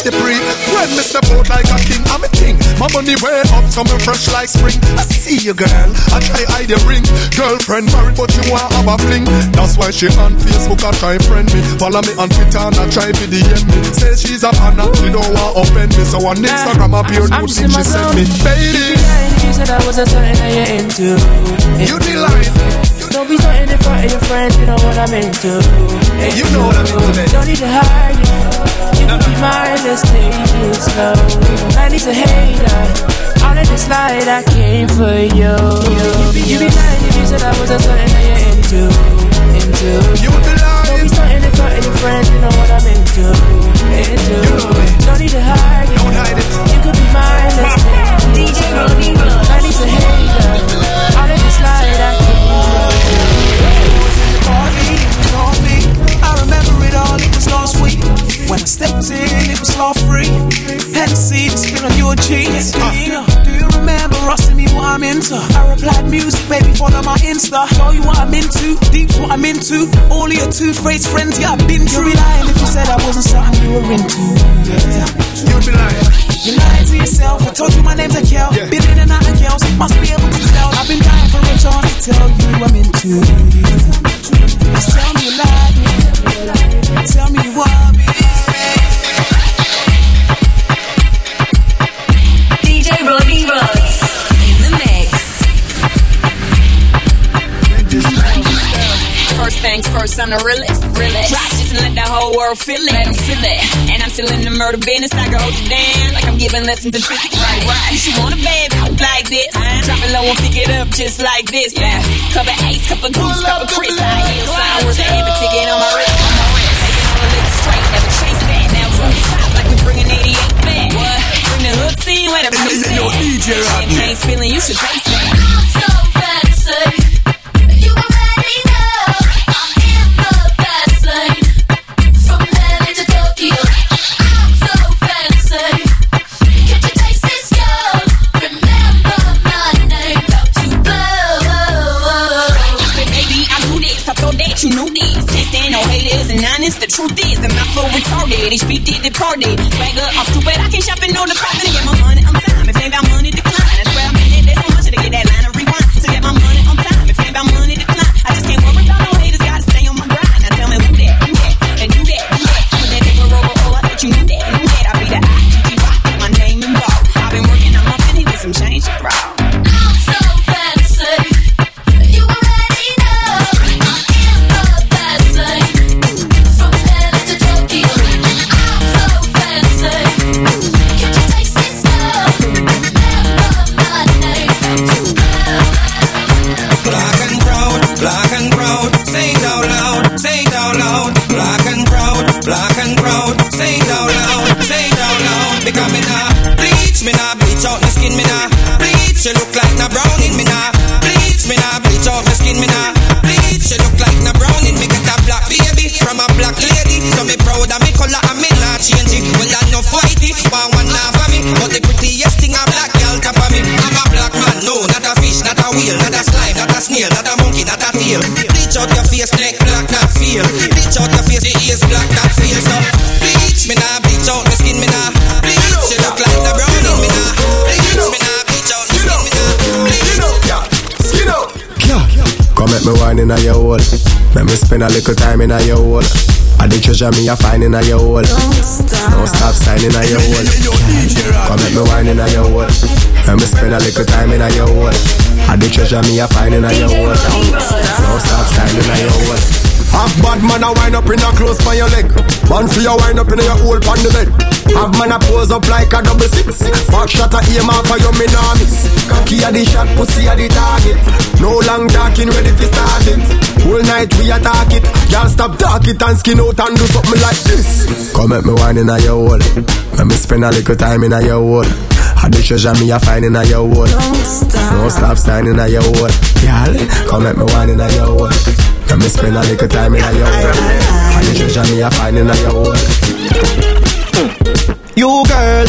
the pre. When me step out like a king, I'm a king. My money way up, coming fresh like spring. I see you, girl. I try hide the ring. Girlfriend married, but you want have a fling. That's why she on Facebook, I try friend me. Follow me on Twitter and I try to D M me. Say she's a fan and she don't want offend me. So on Instagram, I pure new thing she sent me. Baby, you said I was a something that you're into. You the line. Don't be starting in front of your friends, you know what I'm into. Hey, you know what I'm into, baby. Don't need to hide it. You can be mine, let's take it slow. I need to hate her. All of this light, I came for you. You be, you be lying if you said I was a something that you're into. Into. You the line. Don't be starting in front of your friends, you know what I'm into. Into. You know it. Don't need to hide it. Don't hide it. You could be mine, let's take it slow. I need to hate her. All of this light, I came for you. I remember it all, it was last week. When I stepped in, it was all free. Hennessy, spin on your cheeks. Do you remember asking me what I'm into? I replied, music, baby, follow my Insta. Show you what I'm into, deep's what I'm into. All of your two-faced friends, yeah, I've been through. You'd be lying if you said I wasn't something you were into. You'd be lying. You're lying to yourself. I told you my name's Akel. Yeah. Been in and out of girls, must be able to tell. I've been dying for a chance to tell you I'm into. Just tell me you like me. Tell me you want me. D J Roddy Rhodes in the mix. First things first, I'm the realest. realest. Drop this and let the whole world feel it. Let them feel it. And I'm still in the murder business. I can hold you down like I'm giving lessons in physics. Right, right. You should want a baby like this. Drop it low and pick it up just like this. Yeah. Couple ace, couple goose, couple Chris. I hear sound worth every ticket on my wrist. On my wrist. Taking all the liquor straight, never chase that. Now from the top like we're bringing eighty-eight back. What? Bring the hood scene, where the place at. Champagne spilling, you should taste that. I'm so fancy. You already know I'm in the fast lane. From L A to Tokyo, I'm so fancy. Can't you taste this, girl? Remember my name, about to blow. I said, baby, I do this. I thought that you knew this. Can't stand no haters and honest. The truth is, I'm not flow retarded. H B did departed. Swag up, I'm stupid. I can't shop and know the profit. Get my money on time. If ain't about money, decline. That's where I'm in it. There's so much to get that line of rewind. To get my money on time. If ain't about money, decline. I just can't worry about no haters. Gotta stay on my grind. Now tell me who that, who that, and do that, do that. Put that paper over, oh, I thought you knew that, knew that. I be the I G G rock. Put my name in bold. I've been working on my penny with some change to throw. I'm so fancy. You already know I'm in the fast lane. From L A to Tokyo, I'm so fancy. Can't you taste this, girl? Remember my name, about to blow. Black and proud, black and proud, say it out loud, say it out loud. Black and proud, black and proud, say it out loud, say it out loud. Because me nah bleach, me nah bleach out my skin, me nah bleach. You look like na browning, me nah bleach, me nah bleach out my skin, me nah bleach. You look like na browning, me get a black baby from a black lady. So me proud of me color and me not change it. Well I no whitey, one one laugh at me, but the prettiest thing a black girl top of me. I'm a black man, no, not a fish, not a whale, not a slime, not a snail, not a monkey, not a tail. Bleach out your face, neck black, not feel. Bleach out your face, the ears black, not feel. So bleach, me nah bleach out my skin, me nah bleach. You look like the brownie, me nah bleach. Me nah bleach out my skin, me nah bleach. Skin out. Come make me wine in a your hole. Let me spend a little time in a your hole. I the treasure me a find in a your hole. Don't stop signing a your hole. Come make me wine in a your hole. Let me spend a little time in a your hole. I the treasure me a find in a your hole. Don't stop signing a your hole. Have bad man a wind up in a close by your leg. Man for your wind up in your hole on the bed. Have man a pose up like a double six. Back shot a aim off for your minamis. Cocky a the shot, pussy a the target. No long talking, ready to start it. Whole night we attack it. Y'all stop talk it and skin out and do something like this. Come make me wine in a your hole. Let me spend a little time in a your hole. I the treasure me a find in a your hole. Don't stop signing a your hole. Y'all, come make me wine in a your hole. Let me spend a little time in a your hole. I the treasure me a find in a your hole. You girl,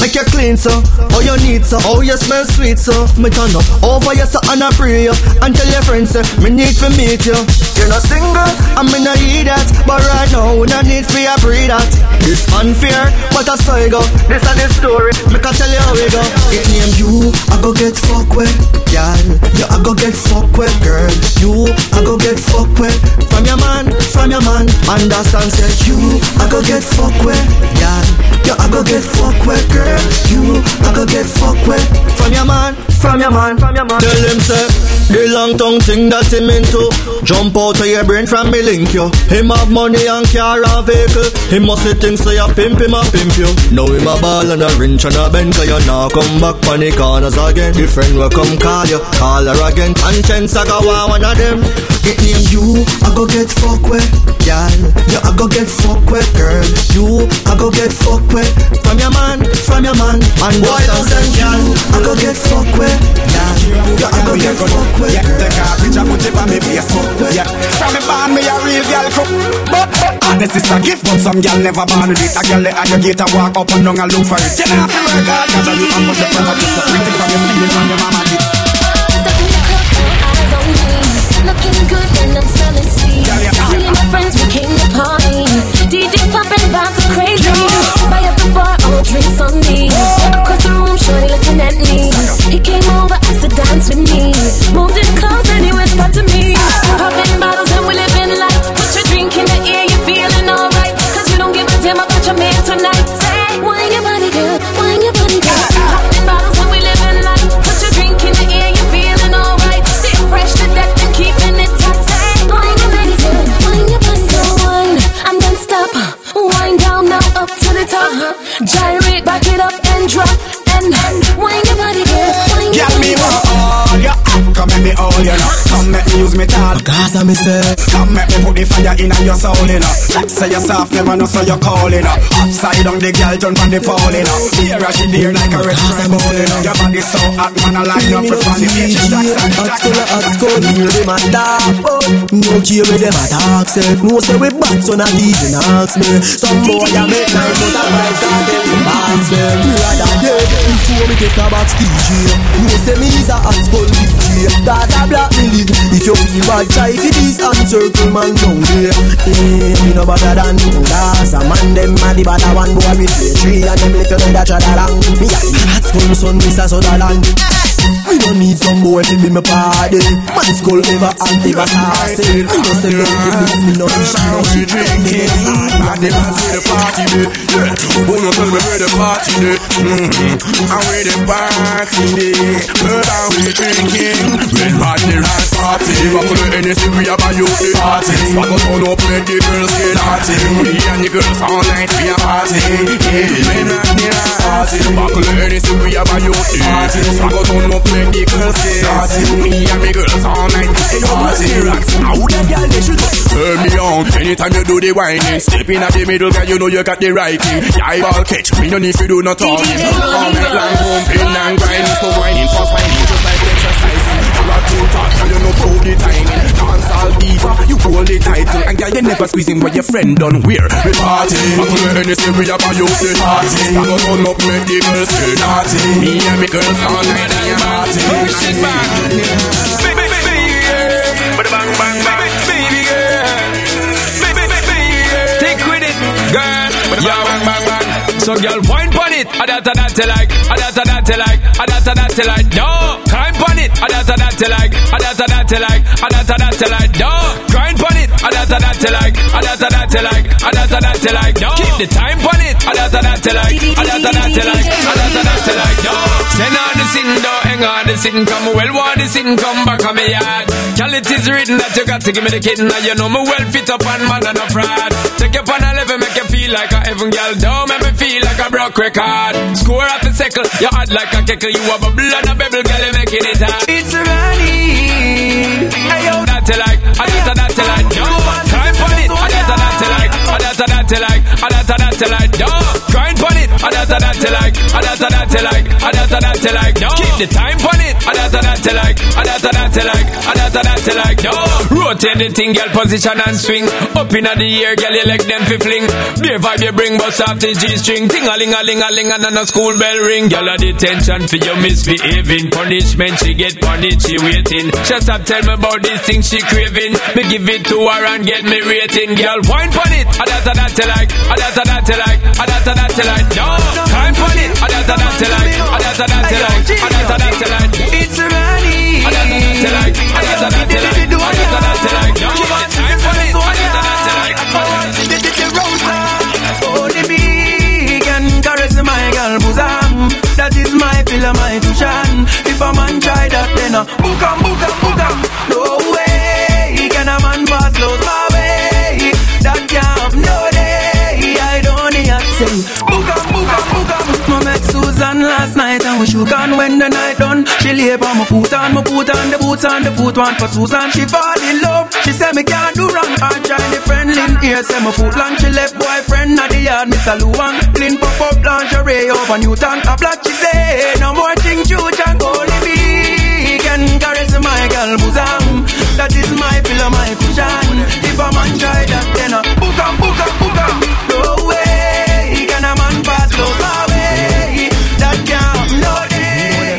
make you clean so. Oh you need so, oh you smell sweet so. Me turn up over you so and I pray you. And tell your friends say, me need to meet you. You're not single, and me not need that. But right now, we don't need for you breathe that. It's unfair, but I saw you go. This is the story, make I tell you how we go. It name you, I go get fuck with, girl. You I go get fuck with, girl. You, I go get fuck with. From your man, from your man. Understand, say you, I go get fuck with, girl. You I go get fuck with, girl. You, I go get fuck with. From your man, from your man, from your man. Tell him say, the long tongue thing that him into. Jump out of your brain from me link you. Him have money and car and vehicle. Him must say things say so you pimp him a pimp you. Now him a ball and a wrench and a bend. Cause you now come back on the corners again. The friend will come call you, call her again. And chance I go one of them. It name you, I go get fuck with, girl. You I go get fuck with, girl. You, I go get fuck with. From your man, from your man. And boy don't send you, I go get fuck with, girl. You I go get fuck with, girl. Take a picture, put it on me face. Yeah, from me born me a real girl cook. But, and this is a gift, but some girl never born with it. A girl let her get a walk up and down and look for it. You know, I feel like God, cause I do and put your front up. It's so pretty from your feeling from your mama did. Looking good and I'm smelling sweet. Me and my friends, we came to party. D J popping, bouncing crazy. Buy up the bar, all drinks on me. Across the room, shorty looking at me. He came over, asked to dance with me. Moved in close and he whispered to me. Popping bottles and we living life. Put your drink in the air, you feeling alright. Cause you don't give a damn about your man tonight. Say, wine your body, girl, wine your body, girl. Popping bottles and we living life. Put your drink in the air, you feeling alright. Sit fresh to death and keeping it tight. Say, wine your body, girl, wine your body, girl. Wine and then stop. Wine down now up to the top. Gyrate, back it up and drop. And wine your body, girl, wine your body, girl. All your come make me all you know. Come make me use me talk. Cause I'm myself. Come make me put the fire in your soul, you know. Like say yourself, never know so you're calling up. Upside down the girl turn from the pole, you know. Here she there like a restaurant bowl, you know. Your body so hot, man, I line up for funny. Hot school, hot school, hear them a talk. No care with them a talk, say. No say we bad, so not even ask me. Some boy a make nice, but a wife can't tell me boss them. Rather dead, before me take a box D J. No say me is a hot school D J. That's a black me live. If you feel bad, try if it is and circle man down there. Eh, me no better than that's a man them man the bad one boy with the tree and them little men that try to long. Me a the hot school son Mister Sutherland. Me don't need some boy to be my party. Man school never active as sassy. Me no say don't give me me no fish no we drinking. And they dance with the party day. Yeah, who no tell me where the party day? Mm-hmm. And where the party day? But how we drinking? Red party, red party. Back to the N S C we have a youth party. Back to turn up let the girls get naughty. Me and the girls all night we a party. Yeah, men and the party. Back to the N S C we have a youth party. Back to turn up let the girls get naughty. Me and the girls all night we a party. How them girl they should turn me on anytime you do the whining. Step in at the middle, girl, you know you got the right thing. The eyeball catch me, no need to do no talking. All night long, pumping and grinding, so whining, fast whining, just like exercising. You are too talk, girl, you know proud the timing. Dance all diva, you hold the title, and girl, you never squeezing where your friend done wear. We party, back to the N S C, we have a youth the party. Stop us on up, make the girls get naughty. Me and me girls all night, we a party. Push it back, baby, baby, yeah. But bang, bang, bang, baby girl. Baby, baby, yeah. Take with it, girl. Yeah, bang, bang, bang. So girl, wine pon it. A that a that you like. A that a that you like. A that a that you like. No, climb pon it. A that a that you like. A that a that you like. A that a that you like. No, grind pon it. A that a that you like. A that a that you like. A that a that you like. No, keep the time pon it. A that a that you like. A that a that you like. A that a that you like. No, send on the sin, don't hang on the sin. Come well, want the sin, come back on me yard. Girl, it is written that you got to give me the kitten. Now you know me well fit up and man and a fraud. Take you on a level, make you feel like a heaven girl. Don't make me feel like a broke record. Score up a circle, you hot like a keckle. You have a blood and a bubble, girl, you making it hard. It's running. Ayo, that you like, a that a that you like. No, climb on it, a that a that you like, a that a that you like, a that a that you like. No, grind on it, a that a that you like, a that a that you like, a that a that you like. No, keep the time on it, a that a that you like, a that a that you like, a that a that you like. No, Rotate the thing, girl, position and swing. Up in the air, girl, you like them fi fling. Beer vibe you bring, bust off the G-string. Ting-a-ling-a-ling-a-ling and then a school bell ring. Girl, a detention for your misbehaving. Punishment, she get punished, she waiting. She stop tell me about these things she craving. Me give it to her and get me rating. Girl, wine pon it, a that a that you like. A that a that you like, a that a that you like. No, time pon it, a that a that you like. A that a that you like, a that a that you like. It's a rally. A that a that you like, a that a that you like. A that a that you like. No, time pon it, a that a that you like. Holy big and caress my girl bosom. That is my pillar, my cushion. If a man try that, then a book em, book em, book em. No way can a man pass close my way. That can't, no day. I don't hear say book em, book em, book em. I met Susan last night and we shook on when the night done. She lay by my foot on, my foot on the boots on the foot one for Susan. She fall in love. She said me can't do wrong. I try the friend Lynn here say my foot long. She left boyfriend at the yard, Mister Luang. Lynn pop up lingerie over Newton. A black she say no more thing huge and holy big and caress my girl bosom. That is my pillow, my cushion. If a man try that, then a book em, book em, book em. No way can a man pass close my way. That can't, no day.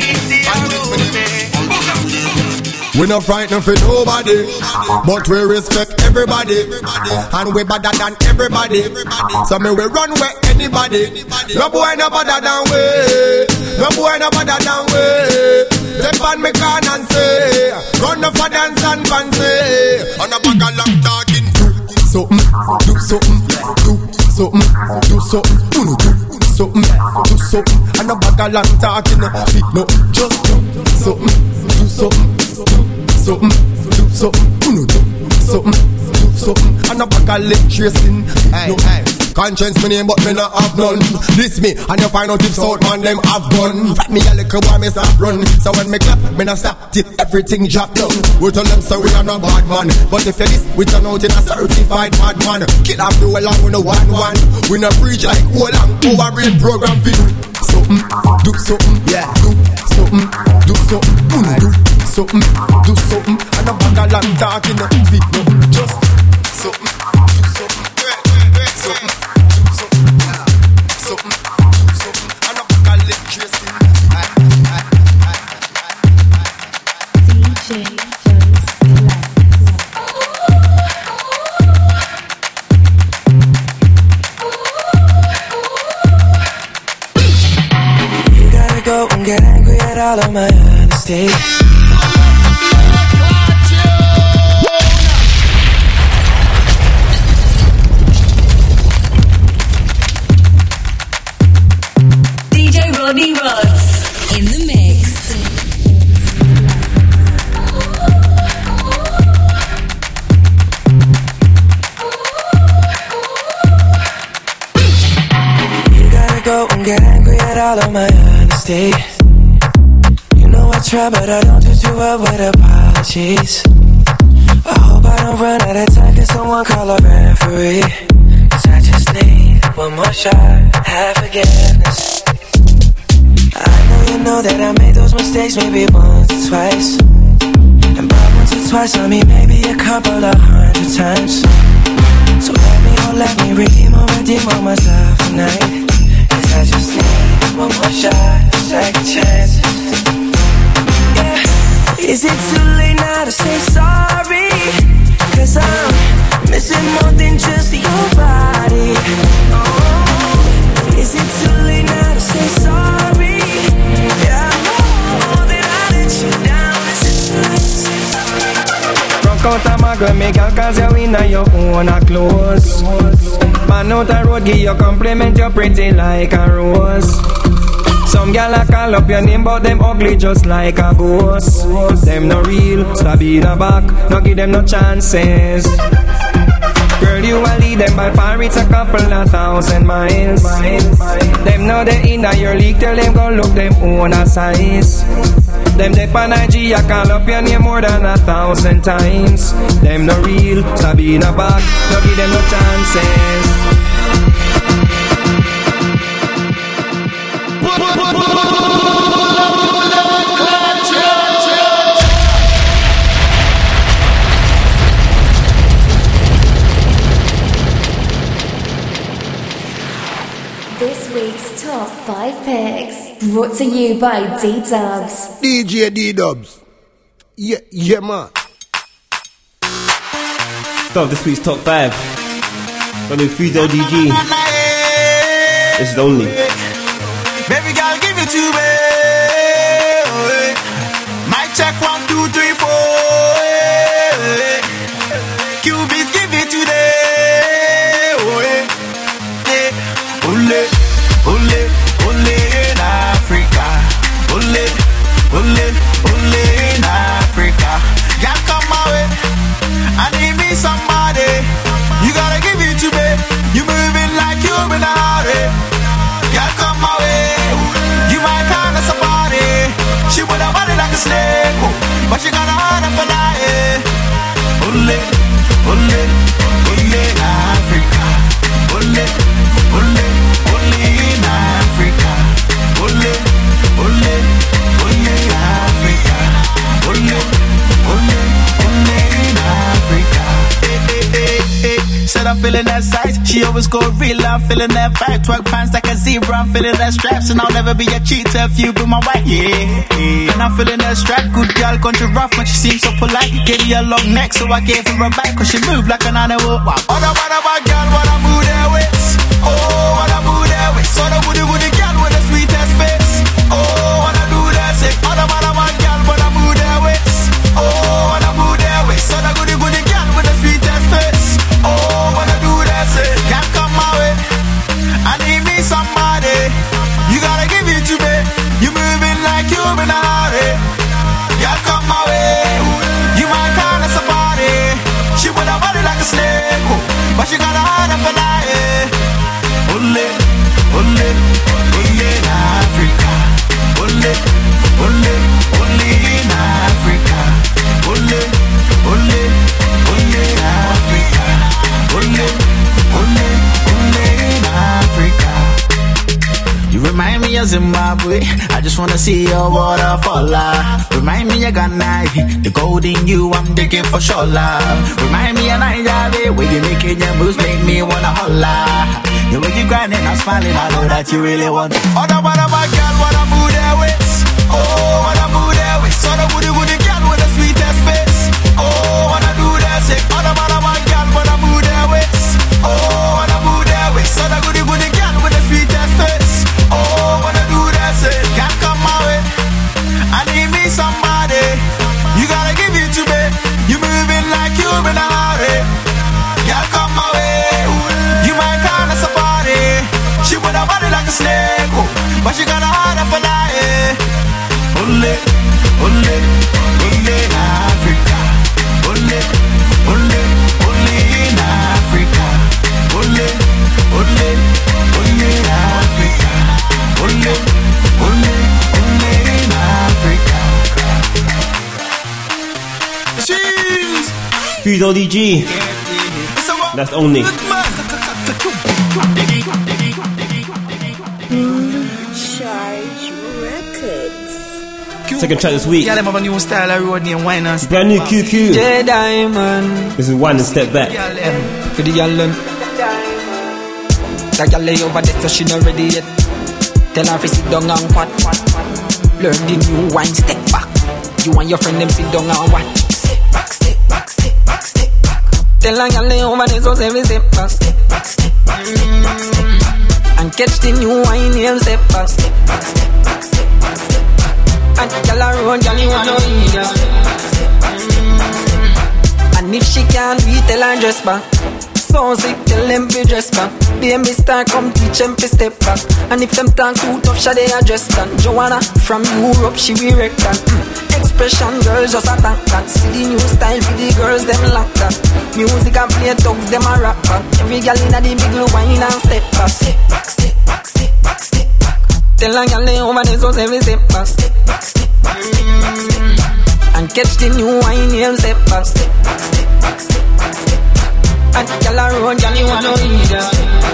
We not frightened for nobody, but we respect everybody, and we better than everybody. So me we run where anybody. No boy no better than we. No boy no better than we. Step on me can and say, run up for dance and fancy. On a bag of long talking. Do something, do something, do something, do something, do something, do something. On a bag of long talking. No, just do something, do something. Something, do something, do something, do something, and a bag of electricity. No, conscience me name, but me not have none. This me, and you find out if South man them have gun. Fat me a little boy, me stop run. So when me clap, me not stop till everything drop down. We tell them so we are not bad man, but if you this, we turn out in a certified bad man. Kill off the whole and we no one one. We no preach like whole and over real program for you. Something, do something, yeah, do something, do something, do something, do something, and a bag of long talking, feet no, just something, do something, something, do something, something, do something, and a bag of electricity. D J go and get angry at all of my honesty. D J Rodney Rods in the mix. You gotta go and get angry at all of my honesty. You know I try, but I don't do too well with apologies. I hope I don't run out of time. Can someone call a referee? Cause I just need one more shot, have forgiveness. I know you know that I made those mistakes maybe once or twice. And by once or twice, I mean maybe a couple of hundred times. So let me, oh let me redeem or redeem on myself tonight. Cause I just need one more shot, second chance. Yeah. Is it too late now to say sorry? Cause I'm missing more than just your body. Oh, is it too late now to say sorry? Yeah, I know that I let you down. Is it too late to say sorry? Rock out a maga, make a cause you win and your own a close. Man out a road, give you compliment, you're pretty like a rose. Some gal a call up your name, but them ugly just like a ghost. Them no real, stab in the back, no give them no chances. Girl, you a lead them by far, it's a couple of thousand miles. Them know they in your league, tell them go look them own a size. Them dep on I G, I call up your name more than a thousand times. Them no real, stab in the back, no give them no chances. five picks. Brought to you by D-Dubs. D J D-Dubs. Yeah, yeah, man. Start this week's top five. Got new Fuzo D G. This is only. Baby girl, give it to me. My check one, two, three, four. Cubit, give it to them. Ole, ole, ole in Africa. Ole, ole, ole in Africa. Girl, come my way. I need me somebody. You gotta give it to me. You moving like you're in a hurry. Girl, come my way. You my kind of somebody. She with a body like a snake, oh, but she got a heart of a lion. Ole, ole, ole in Africa. Ole, ole, ole in Africa. Ole, ole, ole in Africa. Ole, ole, ole in Africa. Hey, hey, hey, hey. Said I'm feeling that size. She always go real, I'm feeling that vibe. Twerk pants like a zebra, I'm feeling that straps. And I'll never be a cheater if you be my wife, yeah, yeah. And I'm feeling that strap, good girl, country rough, but she seems so polite. Gave me a long neck, so I gave her a bite, cause she moved like an animal. Wow. Oh, the what about girl, what I move there with? Oh, what I move there with? So the woody woody girl with the sweetest face. Oh, what I do that, say. Oh, the what about girl, what I move there with? Oh, what I move there with? So the goody goody girl with the sweetest face. Oh, what I do that, say. Can't come my way. I need me somebody. You gotta give it to me. You moving like you're in a hurry. Girl, come my way. You my kind of somebody. She with a body like a snake, oh, but she got a heart of a lion. Ole, ole, ole in Africa. Ole, ole, ole in Africa. Ole, ole, ole in Africa. Ole, ole, ole in Africa. You remind me of Zimbabwe. I just wanna see your waterfall. Remind me of Ghana. The gold in you, I'm digging for sure. Remind me of Nigeria, where you making your moves make me wanna holla. The way you grinding, I'm smiling, I know that you really want it. Oh, the what about girl, what I move there with? Oh, what I move there with? So the woody woody girl with the sweetest face. Oh, what I do that, say. Oh, the what about girl, what I move there with? Oh, what I move there with? So the goody goody girl with the sweetest face. Oh, what I do that, say. Can't come my way. I need me somebody. You gotta give it to me. You moving like you're in a hurry. Girl, come my way. You my kind of somebody. She with a body like a snake, oh, but she got a heart of a lion. Ole, ole, ole in Africa. Ole, ole, ole in Africa. Ole, ole, ole in Africa. Ole, ole, ole in Africa. Jeez. Fuzo D G. That's only. Charge Records. Second track this week. Yeah, them have a new style of road name, why not? Brand new Q Q. J Diamond. This is One and Step Back. For the girl them. That girl lay over there so she not ready yet. Tell her to sit down and quat. Learn the new wine, step back. You and your friend them sit down and what? Step back, step back, step back, step back. Tell her girl lay over there so say me step back, step back, step back, step back, step back. And catch the new wine name, step back, step back, step back, step back, step back. And girl a road, girl you wanna eat her. And if she can't do it, tell her dress back. So sick, tell them be dress back. Baby star come teach them to step back. And if them talk too tough, shall they address that? Joanna from Europe, she be wreck that. mm. Expression girls just attack that. See the new style for the girls, them lock that. Music and play thugs, them a rap back. Every girl inna the big wine and step back. Step back, step back, step back, step back. Tell a girl they over there so say me step back. Step back, step back, step back, step back. And catch the new wine name, step back. Step back, step back, step back, step back. And girl a road, girl you wanna eat her.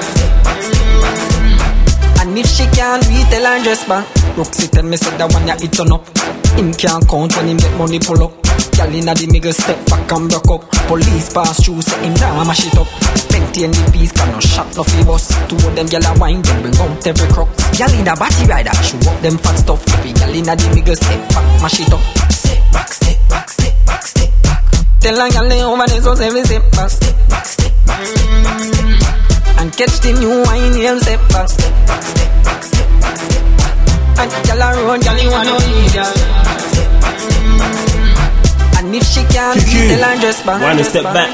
And if she can't do it, tell her dress back. Roxy tell me say that one ya it turn up. Him can't count when him get money pull up. Girl inna the middle step back and broke up. Police pass through, say him down, mash it up. Maintain the peace, can no shot, no free bus. Two of them gyal a wine, them bring out every crux. Gyal inna body rider, show up them fat stuff. Every gyal inna the middle step back, mash it up. Step back, step back, step back, step back. Tell a gyal lay over there, so say we step back, step back, step back, step back, step back. And catch the new wine, here step back, step back, step back, step back, step back. And gyal a run, gyal you wanna eat, gyal. Step back, step back, step back. And if she can't, tell her just back, Wind a step back.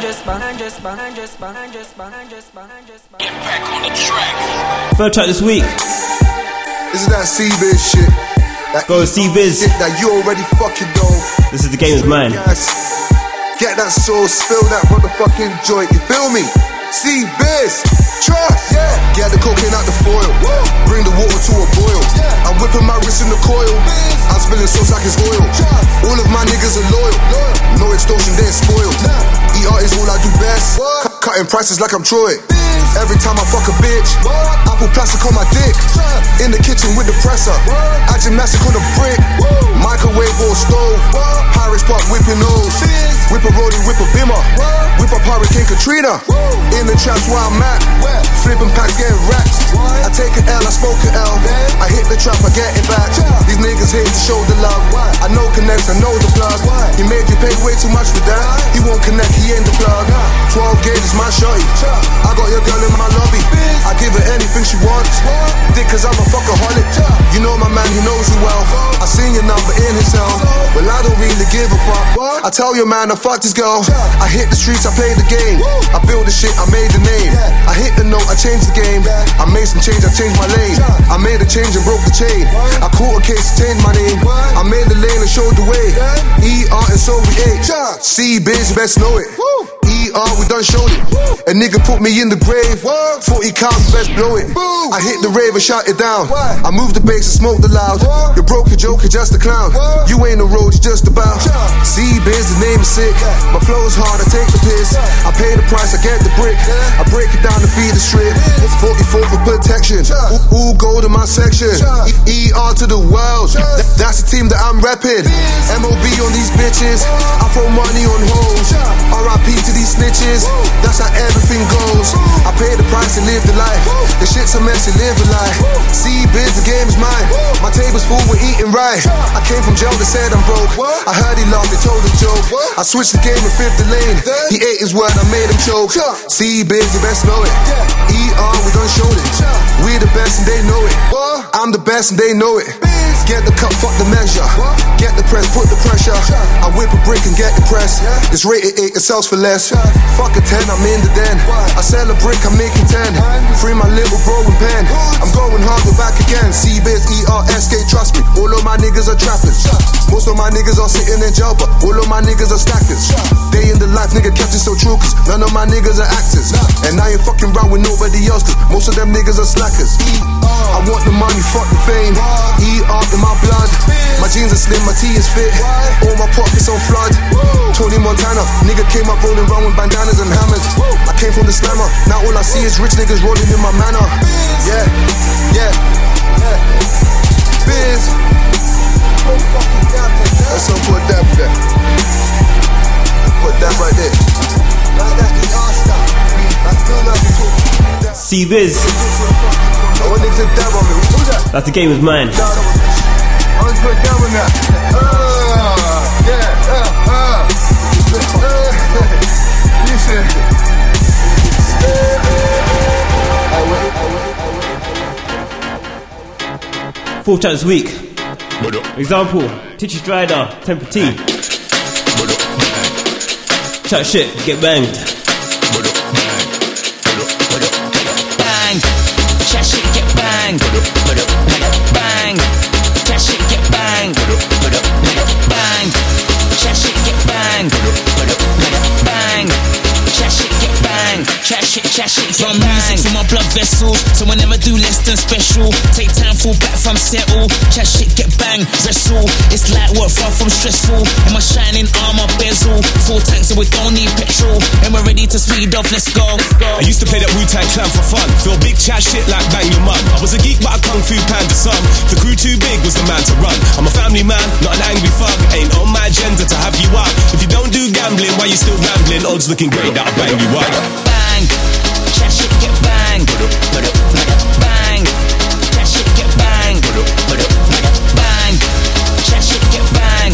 Get back on the track. Third track this week. This is that C-Biz shit. That Go C-Biz. shit that you already fucking know. This is The Game Is Mine. Get that sauce, spill that motherfucking joint. You feel me? C-Biz, trust, yeah. Get the cocaine out the foil. Woo. Bring the water to a boil. Yeah. I'm whipping my wrist in the coil. Biz. I'm spilling sauce like it's oil. Trust. All of my niggas are loyal. loyal. No extortion, they're spoiled. Nah. E R is all I do best. C- cutting prices like I'm Troy. Biz. Every time I fuck a bitch, what? I put plastic on my dick. Trust. In the kitchen with the presser. What? I gymnastic on the brick. Woo. Microwave or stove. What? Pirates Park whipping nose. Biz. Whip a rolling, whip a bimmer. What? Whip a Hurricane Katrina. Woo. In the traps where I'm at, where? Flipping packs, getting racked. I take an L, I spoke an L. Then? I hit the trap, I get it back. Yeah. These niggas hate to show the love. Why? I know connects, I know the plug. Why? He made you pay way too much for that. Why? He won't connect, he ain't the plug. Nah. twelve gauges, my shorty. Yeah. I got your girl in my lobby. Biz. I give her anything she wants. What? Dick, cause I'm a fuckaholic. Yeah. You know my man, he knows you well. So? I seen your number in his cell. So? Well, I don't really give a fuck. What? I tell your man, I fucked this girl. Yeah. I hit the streets, I play the game. Woo. I build the shit, I made the name. Yeah. I hit the note, I changed the game. Yeah. I made some change, I changed my lane. Yeah. I made a change and broke the chain. What? I caught a case, changed my name. What? I made the lane and showed the way. Yeah. E R and so we ate. Yeah. C-Biz, you best know it. Woo. E R, we done showed it. Woo. A nigga put me in the grave. What? forty counts, best blow it. Boom. I hit the rave and shut it down. What? I moved the bass and smoked the loud. What? You broke a joke, you're just a clown. What? You ain't a road, you're just about. Yeah. C-Biz, the name is sick. Yeah. My flow's hard, I take the piss. Yeah. I pay the price, I get the brick. Yeah. I break it down to feed the strip. Yeah. forty-four for protection. Yeah. Ooh, ooh, go to my section. Yeah. E R to the world. Yeah. Th- that's the team that I'm repping. Yeah. M O B on these bitches. Yeah. I throw money on hoes. Yeah. R I P to these snitches. Woo. That's how everything goes. Woo. I pay the price and live the life. Woo. The shit's a mess, you live a life. C-Biz, the game is mine. Woo. My table's full, we're eating right. Yeah. I came from jail, they said I'm broke. What? I heard he laughed, they told a joke. What? I switched the game and flipped the lane. Then? He ate his word, I made him choke. Yeah. C-Biz, you best know it. Yeah. E R, we done showed it. Yeah. We the best and they know it. What? I'm the best and they know it. Biz. Get the cup, fuck the measure. What? Get the press, put the pressure. Yeah. I whip a brick and get the press. Yeah. It's rated eight, it sells for less. Yeah. Fuck a ten, I'm in the den. What? I sell a brick, I'm making ten. And? Free my little bro and pen. What? I'm going hard, we're back again. C-Biz, E R S K, trust me. All of my niggas are trappers. Yeah. Most of my niggas are sitting in jail, but all of my niggas are stackers. Yeah. Day in the life, nigga, kept it so true, cause none of my niggas are actors. Nah. And I ain't fucking round with nobody else, cause most of them niggas are slackers. E R. I want the money, fuck the fame. What? E R in my blood. Biz. My jeans are slim, my tee is fit. What? All my pockets on flood. Woo. Tony Montana, nigga came up rolling round with bandanas and hammers. Woo. I came from the slammer, now all I see is rich niggas rolling in my manor. Biz. Yeah, yeah, yeah. Biz. Let's put that there. Put that right there. Like that, the R stuff. I feel like it's all. C-Biz. I want niggas to dab on me. Who's that? That's The Game Is Mine. I want to put dab on that. Uh, yeah, uh, uh. Listen. Fourth track this week. Example, Titchy Strider, Temper T. Chat shit, get banged. Bang, chat shit, get banged. Bang, chat shit, get banged. Bang, chat shit, get banged. Bang, chat shit, get banged. Chat shit, chat shit, get banged. Music for my blood vessels, so I never do less than special. Take time, fall back from settle. Chat shit, get banged, wrestle. It's like work far from stressful. In my shining armor bezel, full tanks so we don't need petrol. And we're ready to speed up, let's go. I used to play that Wu-Tang Clan for fun. Feel big chat shit like bang your mum. I was a geek but a kung fu panda son. The crew too big was the man to run. I'm a family man, not an angry thug. Ain't on my agenda to have you up. If you Why you still rambling? Odds looking great, that'll bang you up. Bang, that shit get bang. Bang, that shit get bang. Bang, that shit get bang.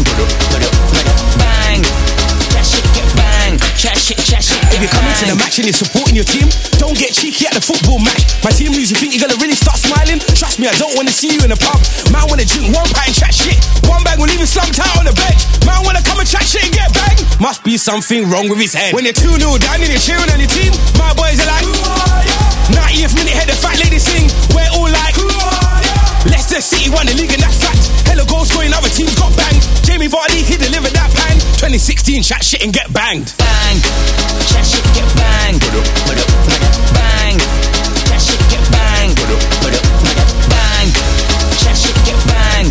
Bang, that shit get bang. That shit, that shit. If you're coming to the match and you're supporting your team, don't get cheeky at the football match. My team lose, you think you're gonna really start smiling? Trust me, I don't wanna see you in the pub. Man wanna drink one pint and chat shit. One bag will leave you slumped out on the bench. Man wanna come and chat shit and get banged. Must be something wrong with his head. When you're two nil down and you're cheering on your team, my boys are like, ninetieth minute, head the fat lady sing. We're all like, Leicester City won the league and that's fact. Hello goal scoring, other teams got banged. Jamie Vardy, he delivered that bang. twenty sixteen, chat shit and get banged. Bang, chat shit get banged. Bang, chat shit get banged. Bang, chat shit get banged.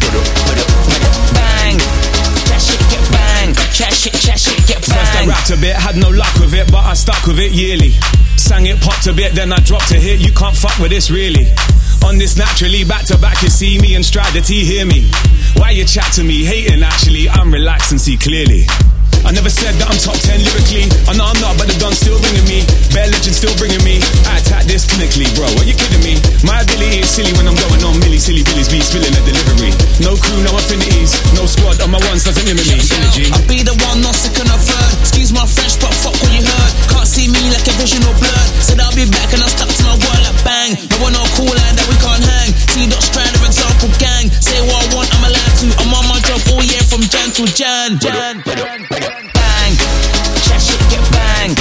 Bang, chat shit get banged. Chat shit, chat shit get banged. First I rapped a bit, had no luck with it, but I stuck with it yearly. Sang it, popped a bit, then I dropped a hit. You can't fuck with this really. On this naturally, back to back you see me and stride the T, hear me. Why you chat to me, hating actually, I'm relaxed and see clearly. I never said that I'm top ten lyrically. I know I'm not, but the gun's still ringing me. Bear legend still bringing me. I attack this clinically, bro, are you kidding me? My ability is silly when I'm going on milli, silly billies be spilling a delivery. No crew, no affinities, no squad on my ones doesn't limit me. Energy. I'll be the one, not second or third. Excuse my French, but fuck what you heard. Can't see me like a vision or blurred. Said I'll be back and I'm stuck to my word like bang. No one no cool like that we can't hang. T-Strider, example gang. Say what I want, I'm allowed to. I'm on my job all year from Jan to Jan. Jan. Bang, that shit get banged.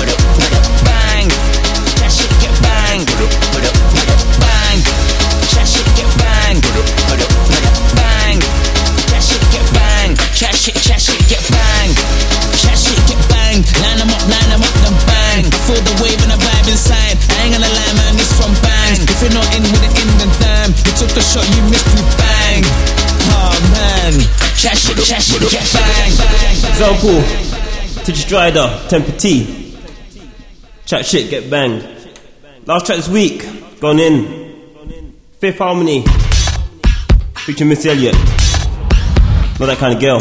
Bang, that shit get banged. Bang, that shit get banged. Bang, that shit get banged. That shit, that shit get banged. That shit get banged. Line them up, line them up, then bang. I feel the wave and the vibe inside. I ain't gonna lie, man, this from bangs. If you're not in with it, in then damn. You took a shot, you missed me, bang. Oh man, that shit, that shit get banged. Example. T-Strider, Temper T. Chat shit, get banged. Last track this week, gone in. Fifth Harmony, featuring Missy Elliott. Not that kind of girl.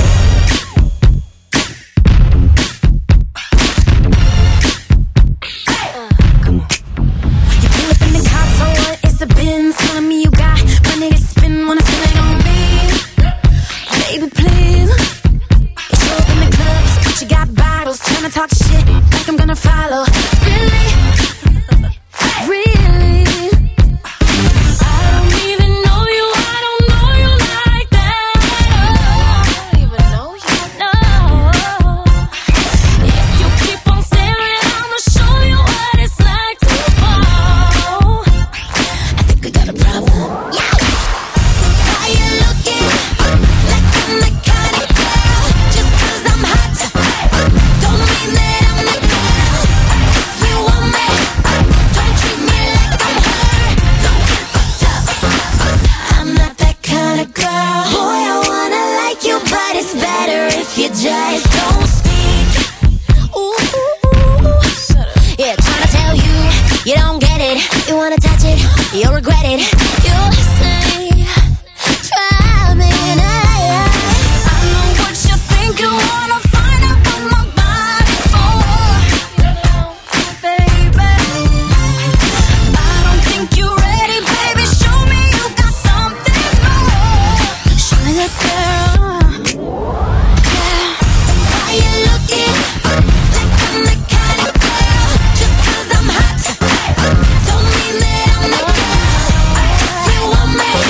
You pull up in the car, so what? It's a Benz. Telling me you got money to spend, wanna spend it on me. Baby, please. You show up in the clubs, but you got bottles. Tryna talk shit, like I'm gonna follow. Really? Really? I don't even know you, I don't know you like that. I don't even know you, no. If you keep on staring, I'ma show you what it's like to fall. I think we got a problem. Yeah. Why you looking like I'm the kind of girl? Just 'cause I'm hot don't mean that I'm the girl. If you want me, don't treat me like I'm her. Don't get fucked up. I'm not that kind of girl. Boy, I wanna like you, but it's better if you just don't speak. Ooh, yeah, trying to tell you, you don't get it. You wanna touch it, you'll regret it. You say, try me now. I know what you think, you wanna find out what my body's for. Baby, I don't think you're ready, baby. Show me you got something more. Show me that girl. Yeah. Why you looking like I'm the kind of girl? Just 'cause I'm hot don't mean that I'm the girl. If you want me,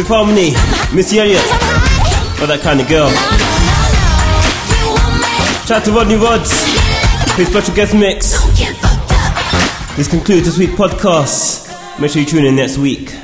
Fifth Harmony, Missy Elliott, or that kind of girl. Shout out to Rodney Rods, his special guest mix. This concludes this week's podcast. Make sure you tune in next week.